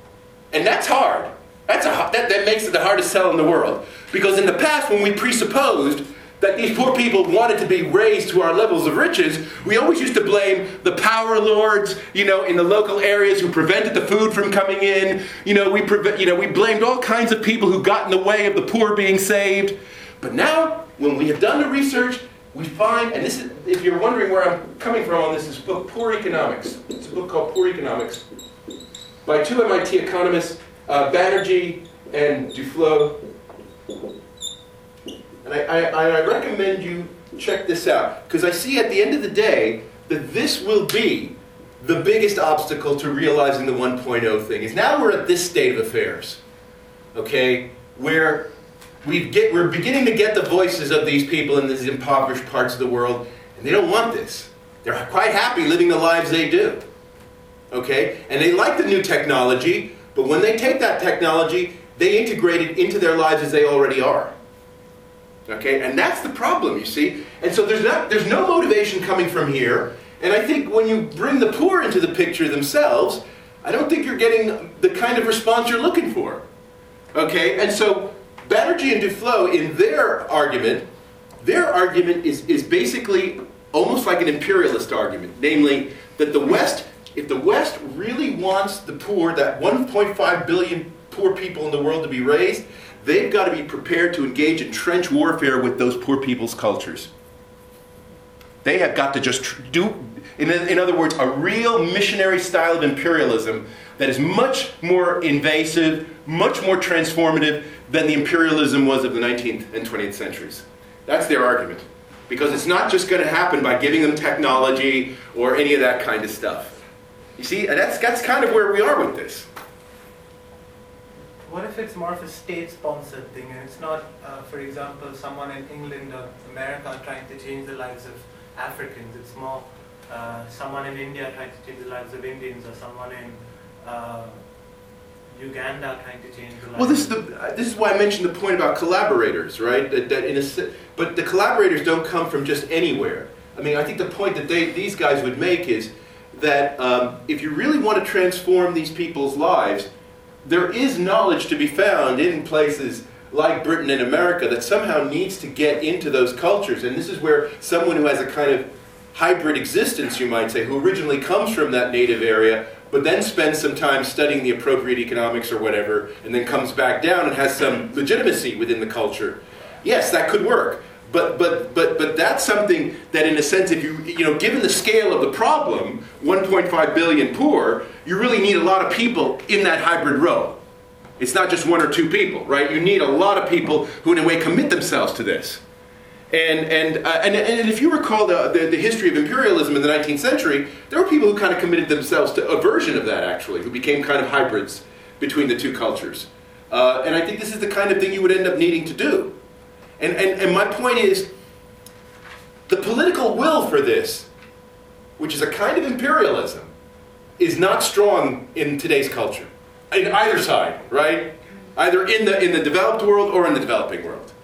And that's hard. That's a, that, that makes it the hardest sell in the world. Because in the past, when we presupposed that these poor people wanted to be raised to our levels of riches, we always used to blame the power lords, you know, in the local areas who prevented the food from coming in. You know, we preve- you know, we blamed all kinds of people who got in the way of the poor being saved. But now, when we have done the research, we find, and this is, if you're wondering where I'm coming from on this, this book, Poor Economics. It's a book called Poor Economics by two M I T economists, uh, Banerjee and Duflo. And I, I, I recommend you check this out, because I see at the end of the day that this will be the biggest obstacle to realizing the one point oh thing. Is now we're at this state of affairs, okay, where we get, we're beginning to get the voices of these people in these impoverished parts of the world, and they don't want this. They're quite happy living the lives they do, okay, and they like the new technology, but when they take that technology, they integrate it into their lives as they already are. Okay, and that's the problem, you see. And so there's not, there's no motivation coming from here. And I think when you bring the poor into the picture themselves, I don't think you're getting the kind of response you're looking for. Okay, and so Banerjee and Duflo, in their argument, their argument is, is basically almost like an imperialist argument. Namely, that the West, if the West really wants the poor, that one point five billion poor people in the world to be raised, they've got to be prepared to engage in trench warfare with those poor people's cultures. They have got to just tr- do, in, in other words, a real missionary style of imperialism that is much more invasive, much more transformative than the imperialism was of the nineteenth and twentieth centuries. That's their argument. Because it's not just going to happen by giving them technology or any of that kind of stuff. You see, and that's, that's kind of where we are with this. What if it's more of a state-sponsored thing, and it's not, uh, for example, someone in England or America trying to change the lives of Africans? It's more uh, someone in India trying to change the lives of Indians, or someone in uh, Uganda trying to change the lives. Well, this is the this is why I mentioned the point about collaborators, right? That, that in a, but the collaborators don't come from just anywhere. I mean, I think the point that they these guys would make is that um, if you really want to transform these people's lives, there is knowledge to be found in places like Britain and America that somehow needs to get into those cultures. And this is where someone who has a kind of hybrid existence, you might say, who originally comes from that native area, but then spends some time studying the appropriate economics or whatever, and then comes back down and has some legitimacy within the culture. Yes, that could work. But but but but that's something that, in a sense, if you you know, given the scale of the problem, one point five billion poor, you really need a lot of people in that hybrid row. It's not just one or two people, right? You need a lot of people who, in a way, commit themselves to this. And and uh, and, and if you recall the, the the history of imperialism in the nineteenth century, there were people who kind of committed themselves to a version of that, actually, who became kind of hybrids between the two cultures. Uh, and I think this is the kind of thing you would end up needing to do. And, and, and my point is, the political will for this, which is a kind of imperialism, is not strong in today's culture. In either side, right? Either in the, in the developed world or in the developing world.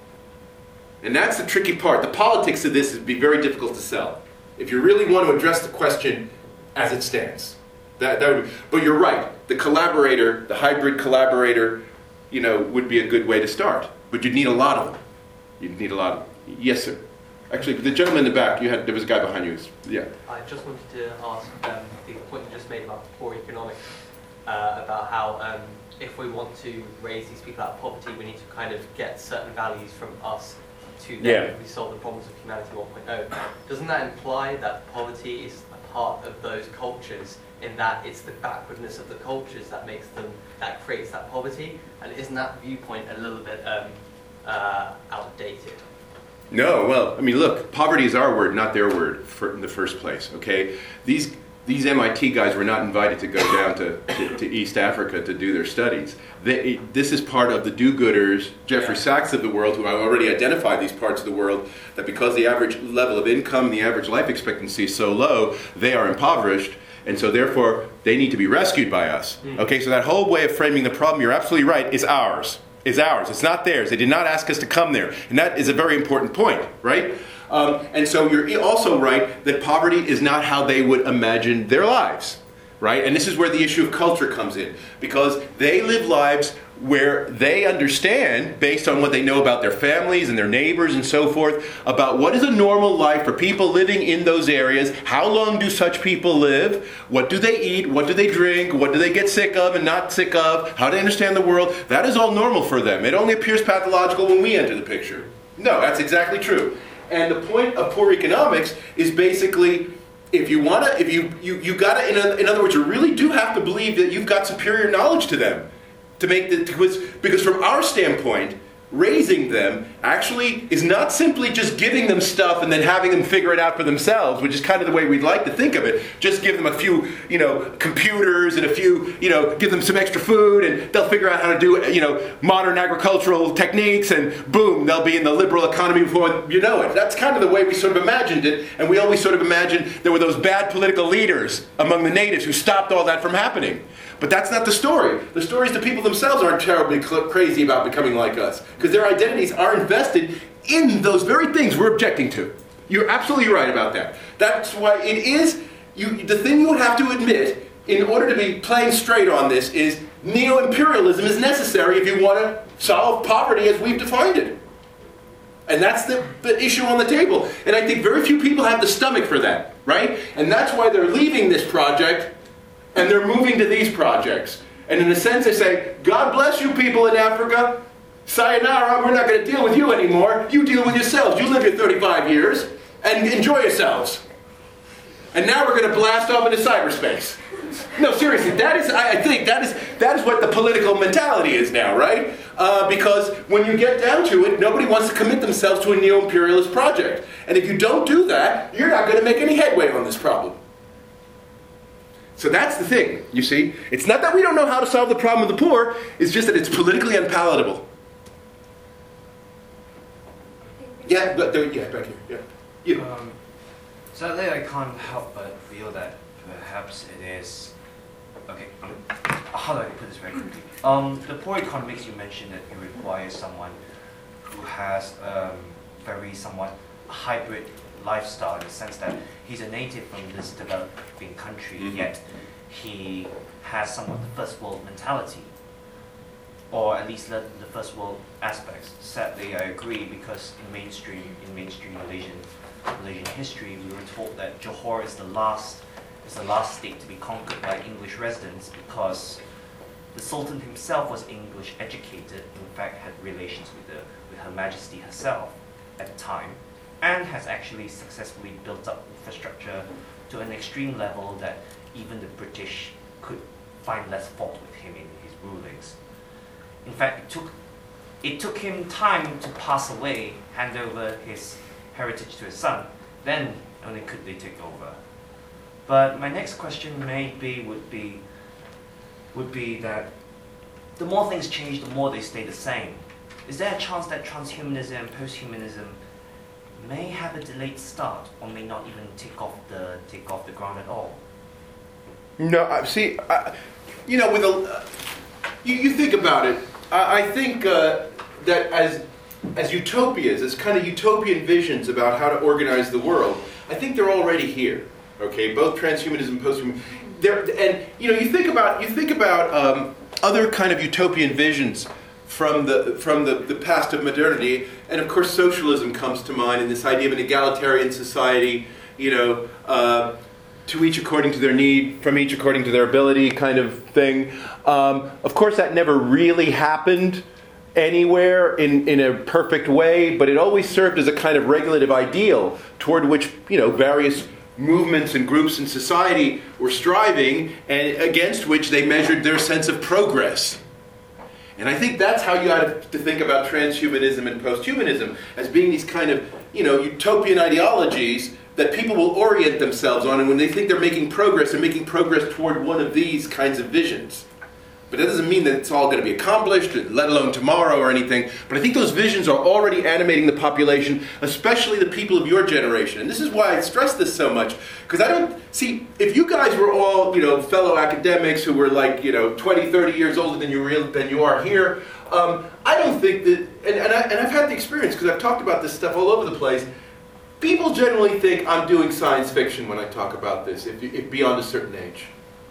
And that's the tricky part. The politics of this would be very difficult to sell, if you really want to address the question as it stands. That, that would be, but you're right. The collaborator, the hybrid collaborator, you know, would be a good way to start. But you'd need a lot of them. You'd need a lot of them. Yes, sir. Actually, the gentleman in the back, you had there was a guy behind you. Yeah. I just wanted to ask um, the point you just made about poor economics, uh, about how um, if we want to raise these people out of poverty, we need to kind of get certain values from us to them. Yeah. We solve the problems of humanity one point oh. Doesn't that imply that poverty is a part of those cultures, in that it's the backwardness of the cultures that makes them, that creates that poverty? And isn't that viewpoint a little bit um, uh, outdated? No, well, I mean, look, poverty is our word, not their word for, in the first place, okay? These these M I T guys were not invited to go down to, to, to East Africa to do their studies. They, this is part of the do-gooders, Jeffrey Yeah. Sachs of the world, who have already identified these parts of the world, that because the average level of income, the average life expectancy is so low, they are impoverished, and so therefore they need to be rescued by us. Mm. Okay, so that whole way of framing the problem, you're absolutely right, is ours. Is ours. It's not theirs. They did not ask us to come there. And that is a very important point, right? Um, and so you're also right that poverty is not how they would imagine their lives, right? And this is where the issue of culture comes in. Because they live lives where they understand, based on what they know about their families and their neighbors and so forth, about what is a normal life for people living in those areas. How long do such people live? What do they eat? What do they drink? What do they get sick of and not sick of? How do they understand the world? That is all normal for them. It only appears pathological when we enter the picture. No, that's exactly true. And the point of poor economics is basically, if you want to, if you, you, you got to, in, in other words, you really do have to believe that you've got superior knowledge to them. To make the, because, because from our standpoint, raising them actually is not simply just giving them stuff and then having them figure it out for themselves, which is kind of the way we'd like to think of it. Just give them a few, you know, computers and a few, you know, give them some extra food and they'll figure out how to do, you know, modern agricultural techniques and boom, they'll be in the liberal economy before you know it. That's kind of the way we sort of imagined it, and we always sort of imagined there were those bad political leaders among the natives who stopped all that from happening. But that's not the story. The story is the people themselves aren't terribly cl- crazy about becoming like us, because their identities are invested in those very things we're objecting to. You're absolutely right about that. That's why it is, you, the thing you would have to admit, in order to be playing straight on this, is neo-imperialism is necessary if you want to solve poverty as we've defined it. And that's the, the issue on the table. And I think very few people have the stomach for that, right? And that's why they're leaving this project and they're moving to these projects. And in a sense they say, God bless you people in Africa. sayonara, we're not going to deal with you anymore. You deal with yourselves. You live here thirty-five years and enjoy yourselves. And now we're going to blast off into cyberspace. No, seriously, that is, I think, that is that is what the political mentality is now, right? Uh, because when you get down to it, nobody wants to commit themselves to a neo-imperialist project. And if you don't do that, you're not going to make any headway on this problem. So that's the thing, you see. It's not that we don't know how to solve the problem of the poor, it's just that it's politically unpalatable. Yeah, but there, yeah, back here, yeah. You. Um, sadly, I can't help but feel that perhaps it is, okay, um, how do I put this very quickly? Um, the poor economics, you mentioned that you require someone who has um, very somewhat hybrid lifestyle in the sense that he's a native from this developing country, mm-hmm. yet he has somewhat the first world mentality, or at least the, the first world aspects. Sadly, I agree, because in mainstream, in mainstream Malaysian, Malaysian history, we were taught that Johor is the last is the last state to be conquered by English residents, because the Sultan himself was English educated, in fact had relations with, the, with Her Majesty herself at the time, and has actually successfully built up infrastructure to an extreme level that even the British could find less fault with him in his rulings. In fact, it took, it took him time to pass away, hand over his heritage to his son, then only could they take over. But my next question maybe would be, would be that the more things change, the more they stay the same. Is there a chance that transhumanism and posthumanism may have a delayed start, or may not even take off the take off the ground at all? No, I see. I, you know, with a, uh, you, you think about it. I, I think uh, that as as utopias, as kind of utopian visions about how to organize the world, I think they're already here. Okay, both transhumanism and posthumanism. They're, and you know, you think about you think about um, other kind of utopian visions from the from the, the past of modernity, and of course socialism comes to mind, and this idea of an egalitarian society, you know, uh, to each according to their need, from each according to their ability, kind of thing. Um, of course, that never really happened anywhere in, in a perfect way, but it always served as a kind of regulative ideal toward which, you know, various movements and groups in society were striving, and against which they measured their sense of progress. And I think that's how you ought to think about transhumanism and posthumanism, as being these kind of, you know, utopian ideologies that people will orient themselves on, and when they think they're making progress, they're making progress toward one of these kinds of visions. But that doesn't mean that it's all going to be accomplished, let alone tomorrow or anything. But I think those visions are already animating the population, especially the people of your generation. And this is why I stress this so much. Because I don't, see, if you guys were all, you know, fellow academics who were like, you know, twenty, thirty years older than you, real, than you are here, um, I don't think that, and, and, I, and I've had the experience because I've talked about this stuff all over the place, people generally think I'm doing science fiction when I talk about this, if, if beyond a certain age.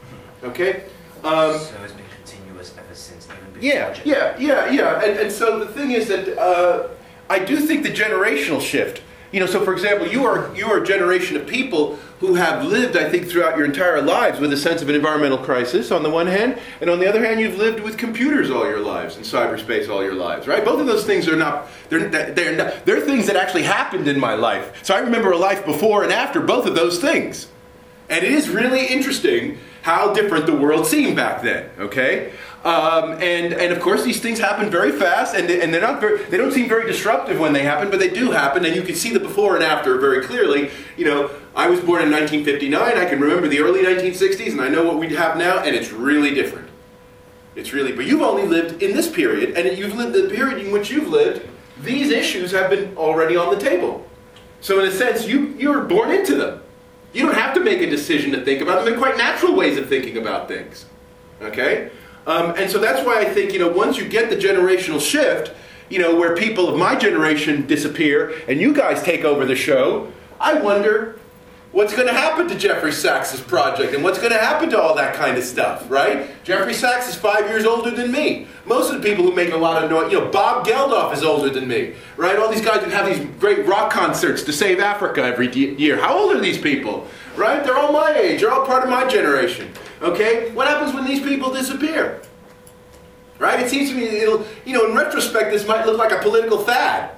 Okay? Um, so it's been continuous ever since, even before. Yeah, yeah, yeah, yeah. And, and so the thing is that uh, I do think the generational shift. You know, so for example, you are you are a generation of people who have lived, I think, throughout your entire lives with a sense of an environmental crisis on the one hand, and on the other hand, you've lived with computers all your lives and cyberspace all your lives, right? Both of those things are not they're they're not, they're things that actually happened in my life. So I remember a life before and after both of those things, and it is really interesting how different the world seemed back then. Okay. Um, and, and of course these things happen very fast, and, they, and they're not very, they don't seem very disruptive when they happen, but they do happen, and you can see the before and after very clearly. You know, I was born in nineteen fifty-nine, I can remember the early nineteen sixties, and I know what we have now, and it's really different. It's really, but you've only lived in this period, and you've lived the period in which you've lived, these issues have been already on the table. So in a sense, you, you're born into them. You don't have to make a decision to think about them. They're quite natural ways of thinking about things. Okay? Um, and so that's why I think, you know, once you get the generational shift, you know, where people of my generation disappear and you guys take over the show, I wonder what's going to happen to Jeffrey Sachs's project and what's going to happen to all that kind of stuff, right? Jeffrey Sachs is five years older than me. Most of the people who make a lot of noise, you know, Bob Geldof is older than me, right? All these guys who have these great rock concerts to save Africa every year. How old are these people, right? They're all my age. They're all part of my generation. Okay? What happens when these people disappear? right? It seems to me, it'll, you know, in retrospect, this might look like a political fad.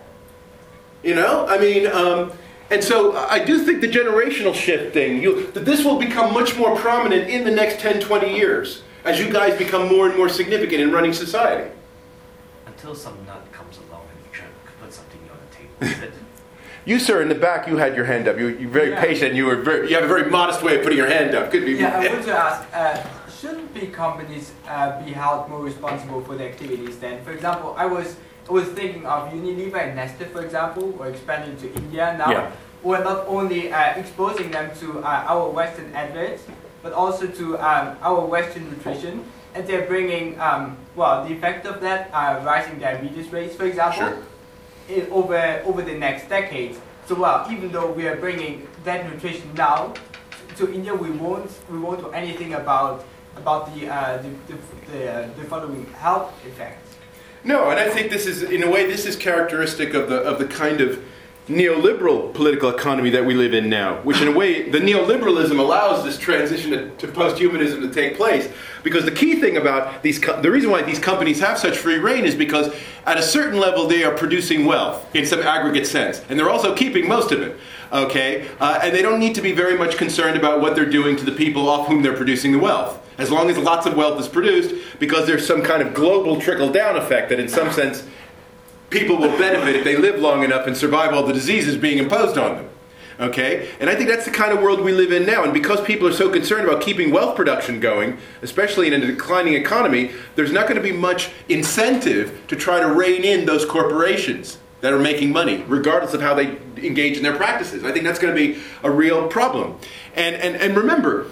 You know, I mean, um, and so I do think the generational shift thing, you, that this will become much more prominent in the next ten, twenty years as you guys become more and more significant in running society. Until some nut comes along and try to put something on the table. You, sir, in the back, you had your hand up. You, you're very Yeah. patient. You were very, you have a very modest way of putting your hand up. Could be. Yeah, I want to ask, uh, shouldn't big companies uh, be held more responsible for their activities then? For example, I was I was thinking of Unilever and Nestle, for example, were expanding to India now. Yeah. We're not only uh, exposing them to uh, our Western adverts, but also to um, our Western nutrition. And they're bringing, um, well, the effect of that, uh, rising diabetes rates, for example, Sure. in, over, over the next decades. So, well, even though we are bringing that nutrition now to India, we won't, we won't do anything about, about the, uh, the, the, the, uh, the following health effects. No, and I think this is, in a way, this is characteristic of the of the kind of neoliberal political economy that we live in now, which in a way, the neoliberalism allows this transition to, to post-humanism to take place. Because the key thing about these, co- the reason why these companies have such free reign is because at a certain level they are producing wealth in some aggregate sense. And they're also keeping most of it, okay? Uh, and they don't need to be very much concerned about what they're doing to the people off whom they're producing the wealth. As long as lots of wealth is produced, because there's some kind of global trickle-down effect that in some sense people will benefit if they live long enough and survive all the diseases being imposed on them. Okay? And I think that's the kind of world we live in now. And because people are so concerned about keeping wealth production going, especially in a declining economy, there's not going to be much incentive to try to rein in those corporations that are making money, regardless of how they engage in their practices. I think that's going to be a real problem. And, and, and remember,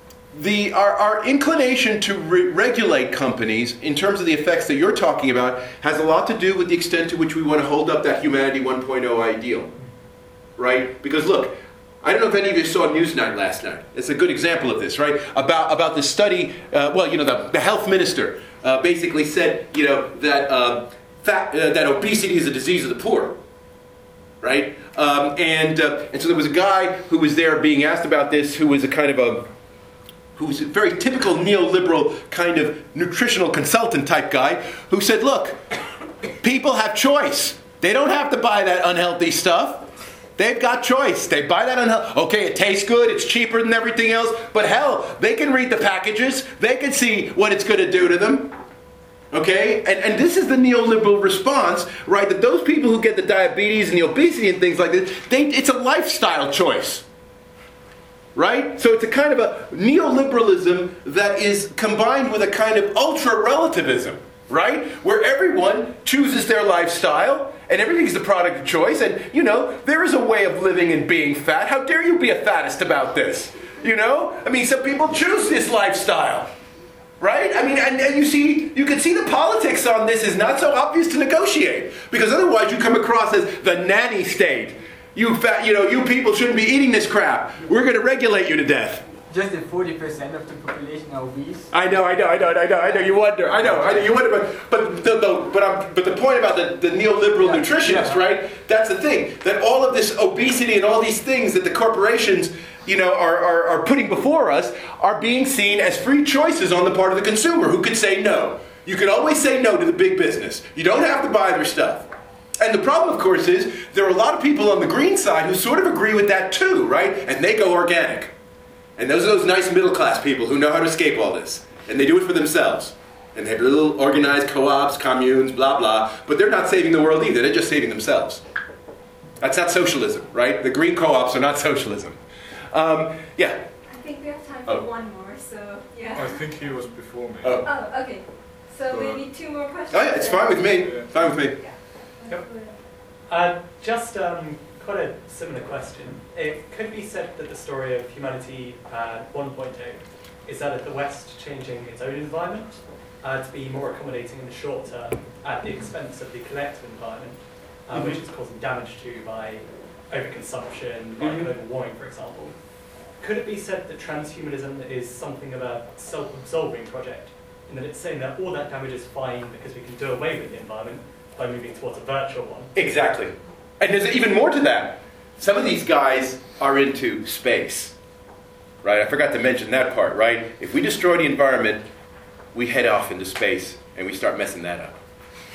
The, our, our inclination to re- regulate companies in terms of the effects that you're talking about has a lot to do with the extent to which we want to hold up that humanity one point oh ideal. Right? Because look, I don't know if any of you saw Newsnight last night. It's a good example of this, right? About about this study, uh, well, you know, the, the health minister uh, basically said, you know, that, uh, fat, uh, that obesity is a disease of the poor. Right? Um, and, uh, and so there was a guy who was there being asked about this who was a kind of a who's a very typical neoliberal kind of nutritional consultant type guy, who said, look, people have choice. They don't have to buy that unhealthy stuff. They've got choice. They buy that unhealthy. Okay, it tastes good. It's cheaper than everything else. But hell, they can read the packages. They can see what it's going to do to them. Okay? And, and this is the neoliberal response, right? That those people who get the diabetes and the obesity and things like this, they, it's a lifestyle choice. Right? So it's a kind of a neoliberalism that is combined with a kind of ultra-relativism, right? Where everyone chooses their lifestyle and everything's the product of choice. And, you know, there is a way of living and being fat. How dare you be a fattest about this? You know? I mean, some people choose this lifestyle. Right? I mean, and, and you see, you can see the politics on this is not so obvious to negotiate. Because otherwise you come across as the nanny state. You fat, you know, you people shouldn't be eating this crap. We're going to regulate you to death. Just that forty percent of the population are obese. I know, I know, I know, I know, I know. You wonder, I know, I know. You wonder, but but the, the but I'm, but the point about the, the neoliberal Yeah, nutritionist, yeah. right? That's the thing. That all of this obesity and all these things that the corporations, you know, are, are are putting before us are being seen as free choices on the part of the consumer, who could say no. You can always say no to the big business. You don't have to buy their stuff. And the problem, of course, is there are a lot of people on the green side who sort of agree with that too, right? And they go organic. And those are those nice middle-class people who know how to escape all this. And they do it for themselves. And they have little organized co-ops, communes, blah, blah. But they're not saving the world either. They're just saving themselves. That's not socialism, right? The green co-ops are not socialism. Um, yeah? I think we have time for Oh. one more, so yeah. I think he was before me. Oh. Oh, okay. So Go maybe two more questions. Oh, yeah, it's fine with me. Yeah. Fine with me. Yeah. Yep. Uh, just um, quite a similar question. It could be said that the story of humanity uh, one point oh is that of the West changing its own environment uh, to be more accommodating in the short term at the expense of the collective environment, uh, Mm-hmm. which is causing damage to by overconsumption, by Mhm. global warming, for example. Could it be said that transhumanism is something of a self-absolving project, in that it's saying that all that damage is fine because we can do away with the environment by moving towards a virtual one? Exactly. And there's even more to that. Some of these guys are into space. Right? I forgot to mention that part, right? If we destroy the environment, we head off into space and we start messing that up.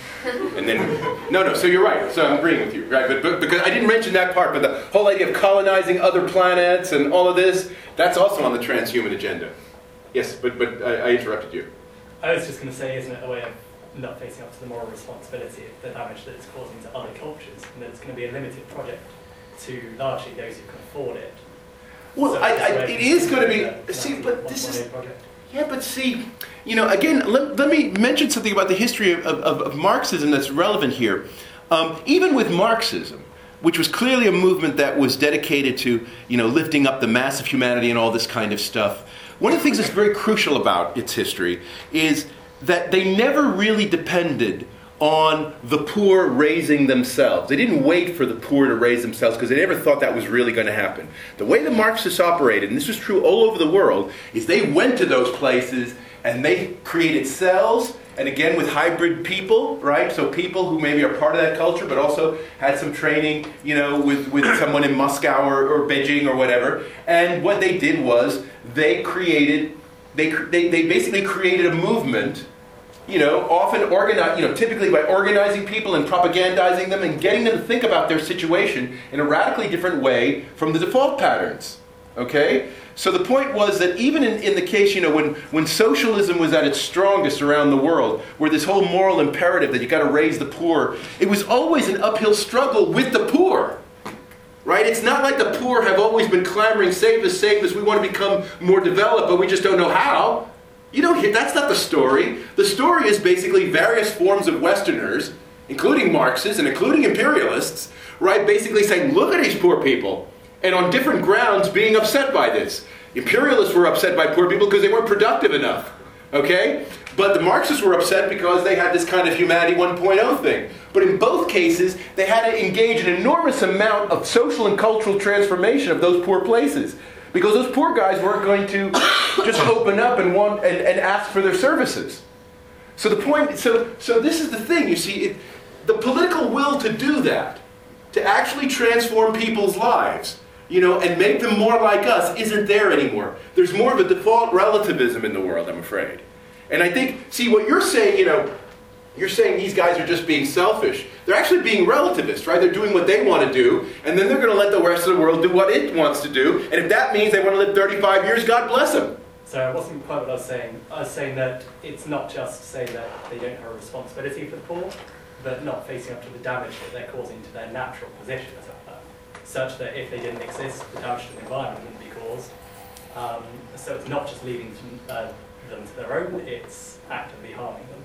And then, no, no, so you're right. So I'm agreeing with you, right? But, but because I didn't mention that part, but the whole idea of colonizing other planets and all of this, that's also on the transhuman agenda. Yes, but, but I, I interrupted you. I was just going to say, isn't it a way of not facing up to the moral responsibility of the damage that it's causing to other cultures, and that it's going to be a limited project to largely those who can afford it? Well, So I, it's I, a way it of is going to considering be, the see, but this is, project. yeah, but see, you know, again, let, let me mention something about the history of, of, of Marxism that's relevant here. Um, even with Marxism, which was clearly a movement that was dedicated to, you know, lifting up the mass of humanity and all this kind of stuff, one of the things that's very crucial about its history is that they never really depended on the poor raising themselves. They didn't wait for the poor to raise themselves because they never thought that was really going to happen. The way the Marxists operated, and this was true all over the world, is they went to those places and they created cells, and again with hybrid people, right? So people who maybe are part of that culture but also had some training, you know, with, with someone in Moscow or, or Beijing or whatever. And what they did was they created, they, they, they basically created a movement, you know, often organized, you know, typically by organizing people and propagandizing them and getting them to think about their situation in a radically different way from the default patterns, okay? So the point was that even in, in the case, you know, when, when socialism was at its strongest around the world, where this whole moral imperative that you got to raise the poor, it was always an uphill struggle with the poor, right? It's not like the poor have always been clamoring, save us, save us, we want to become more developed, but we just don't know how. You don't hear, that's not the story. The story is basically various forms of Westerners, including Marxists and including imperialists, right, basically saying, look at these poor people, and on different grounds being upset by this. Imperialists were upset by poor people because they weren't productive enough, okay? But the Marxists were upset because they had this kind of humanity one point oh thing. But in both cases, they had to engage an enormous amount of social and cultural transformation of those poor places. Because those poor guys weren't going to just open up and want and, and ask for their services. So the point, so so this is the thing. You see, it, the political will to do that, to actually transform people's lives, you know, and make them more like us, isn't there anymore. There's more of a default relativism in the world, I'm afraid. And I think, see, what you're saying, you know, you're saying these guys are just being selfish. They're actually being relativist, right? They're doing what they want to do, and then they're going to let the rest of the world do what it wants to do. And if that means they want to live thirty-five years, God bless them. So it wasn't quite what I was saying. I was saying that it's not just saying that they don't have a responsibility for the poor, but not facing up to the damage that they're causing to their natural position as a whole, such that if they didn't exist, the damage to the environment wouldn't be caused. Um, so it's not just leaving to, uh, them to their own, it's actively harming them.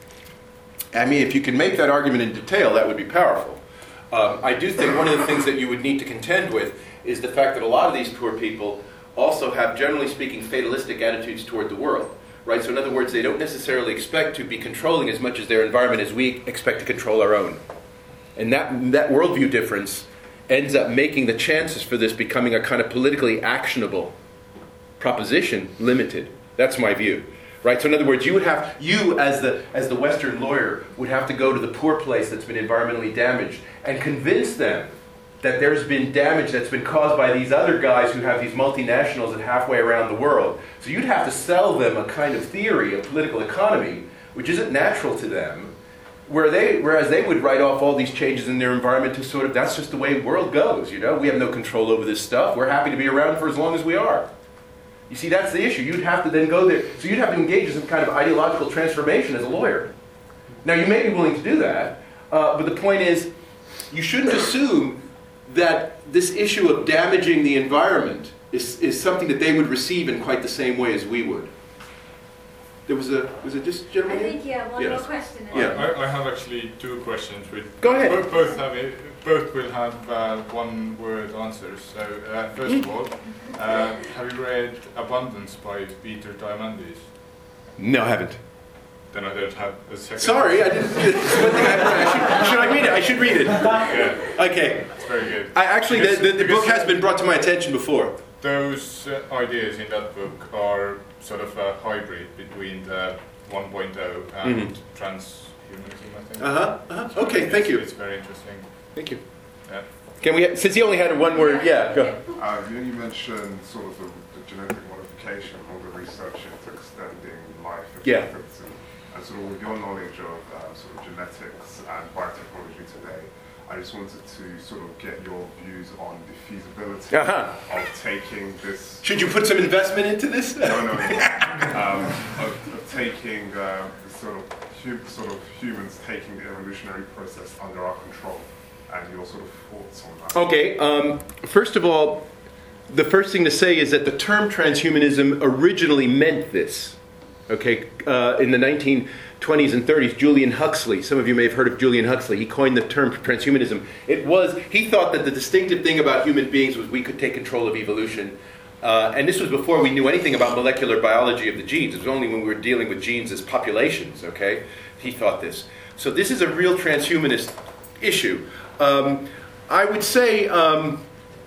I mean, if you can make that argument in detail, that would be powerful. Um, I do think one of the things that you would need to contend with is the fact that a lot of these poor people also have, generally speaking, fatalistic attitudes toward the world. Right? So in other words, they don't necessarily expect to be controlling as much as their environment as we expect to control our own. And that, that worldview difference ends up making the chances for this becoming a kind of politically actionable proposition limited. That's my view. Right? So in other words, you would have, you as the, as the Western lawyer would have to go to the poor place that's been environmentally damaged and convince them that there's been damage that's been caused by these other guys who have these multinationals that halfway around the world. So you'd have to sell them a kind of theory of political economy, which isn't natural to them, where they, whereas they would write off all these changes in their environment to sort of, that's just the way the world goes, you know? We have no control over this stuff. We're happy to be around for as long as we are. You see, that's the issue. You'd have to then go there. So you'd have to engage in some kind of ideological transformation as a lawyer. Now, you may be willing to do that, uh, but the point is, you shouldn't assume that this issue of damaging the environment is, is something that they would receive in quite the same way as we would. There was a, was it just I gentleman here? think, yeah, one Yes. more question. Yeah. I, I have actually two questions. With Go ahead. Both, both, have it, both will have uh, one-word answers. So, uh, first of all, uh, have you read Abundance by Peter Diamandis? No, I haven't. Then I don't have a second. Sorry, I didn't. It's one thing I, I should, should I read it? I should read it. Yeah, Okay. it's very good. I actually, the, the, the Because- book has been brought to my attention before. Those uh, ideas in that book are sort of a hybrid between the one point oh and Mhm. transhumanism, I think. Uh huh. Uh-huh. Okay, It's- thank you. It's very interesting. Thank you. Yeah. Can we? Since he only had a one word, yeah. Go. Uh, you you mentioned sort of the, the genetic modification, all the research into extending life, et Yeah. cetera, and sort of with your knowledge of uh, sort of genetics and biotechnology today, I just wanted to sort of get your views on the feasibility uh-huh. of taking this... Should you put some investment into this? No, no, no. um, of, of taking uh, the sort of, hum, sort of humans taking the evolutionary process under our control, and your sort of thoughts on that. Okay, um, first of all, the first thing to say is that the term transhumanism originally meant this. Okay, uh, in the nineteen twenties and thirties, Julian Huxley, some of you may have heard of Julian Huxley, he coined the term transhumanism. It was, he thought that the distinctive thing about human beings was we could take control of evolution. Uh, and this was before we knew anything about molecular biology of the genes. It was only when we were dealing with genes as populations, okay? He thought this. So this is a real transhumanist issue. Um, I would say, um,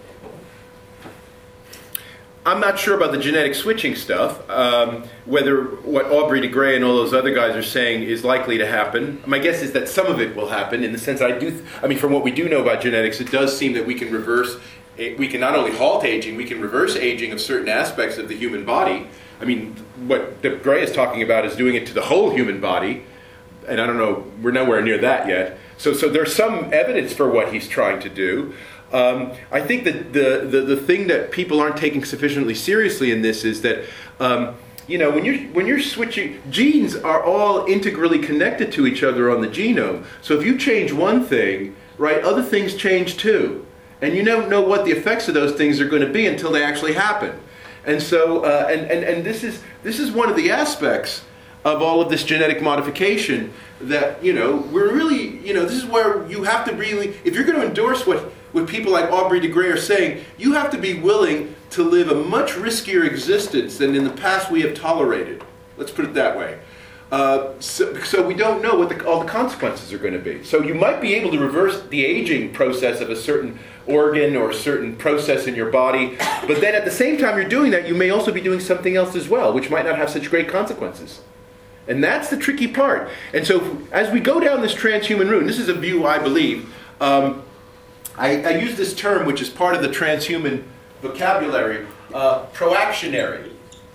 I'm not sure about the genetic switching stuff, um, whether what Aubrey de Grey and all those other guys are saying is likely to happen. My guess is that some of it will happen in the sense I do, th- I mean, from what we do know about genetics, it does seem that we can reverse, we can not only halt aging, we can reverse aging of certain aspects of the human body. I mean, what de Grey is talking about is doing it to the whole human body, and I don't know, we're nowhere near that yet. So, so there's some evidence for what he's trying to do. Um, I think that the, the, the thing that people aren't taking sufficiently seriously in this is that, um, you know, when you're, when you're switching, genes are all integrally connected to each other on the genome. So if you change one thing, right, other things change too. And you don't know what the effects of those things are going to be until they actually happen. And so, uh, and, and, and this is, this is one of the aspects of all of this genetic modification that, you know, we're really, you know, this is where you have to really, if you're going to endorse what, what people like Aubrey de Grey are saying, you have to be willing to live a much riskier existence than in the past we have tolerated. Let's put it that way. Uh, so, so we don't know what the, all the consequences are going to be. So you might be able to reverse the aging process of a certain organ or a certain process in your body, but then at the same time you're doing that, you may also be doing something else as well, which might not have such great consequences. And that's the tricky part. And so as we go down this transhuman route, and this is a view I believe, um, I, I use this term which is part of the transhuman vocabulary, uh, proactionary.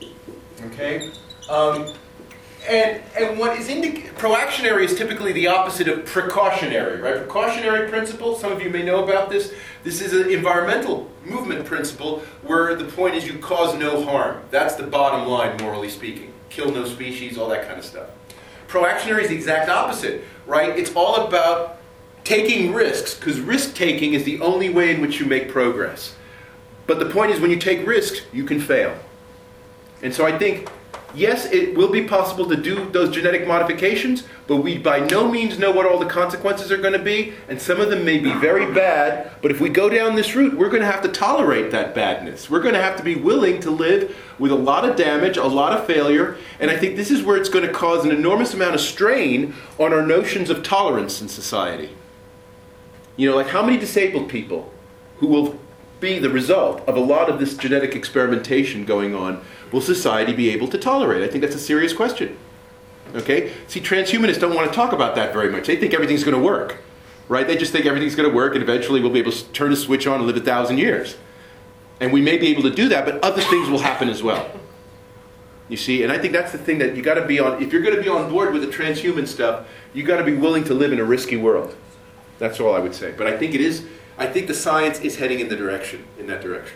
Okay? Um, and, and what is indicated, proactionary is typically the opposite of precautionary, right? Precautionary principle, some of you may know about this. This is an environmental movement principle where the point is you cause no harm. That's the bottom line, morally speaking. Kill no species, all that kind of stuff. Proactionary is the exact opposite, right? It's all about taking risks, because risk-taking is the only way in which you make progress. But the point is when you take risks, you can fail. And so I think, yes, it will be possible to do those genetic modifications, but we by no means know what all the consequences are going to be, and some of them may be very bad, but if we go down this route, we're going to have to tolerate that badness. We're going to have to be willing to live with a lot of damage, a lot of failure, and I think this is where it's going to cause an enormous amount of strain on our notions of tolerance in society. You know, like how many disabled people who will be the result of a lot of this genetic experimentation going on will society be able to tolerate? I think that's a serious question. Okay? See, transhumanists don't want to talk about that very much. They think everything's going to work. Right? They just think everything's going to work and eventually we'll be able to turn a switch on and live a thousand years. And we may be able to do that, but other things will happen as well. You see? And I think that's the thing that you got to be on. If you're going to be on board with the transhuman stuff, you got to be willing to live in a risky world. That's all I would say. But I think it is, I think the science is heading in the direction, in that direction.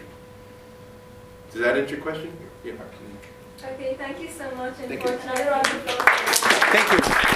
Does that answer your question? Yeah. Okay, thank you so much. And Thank for you. another round of applause. Thank you.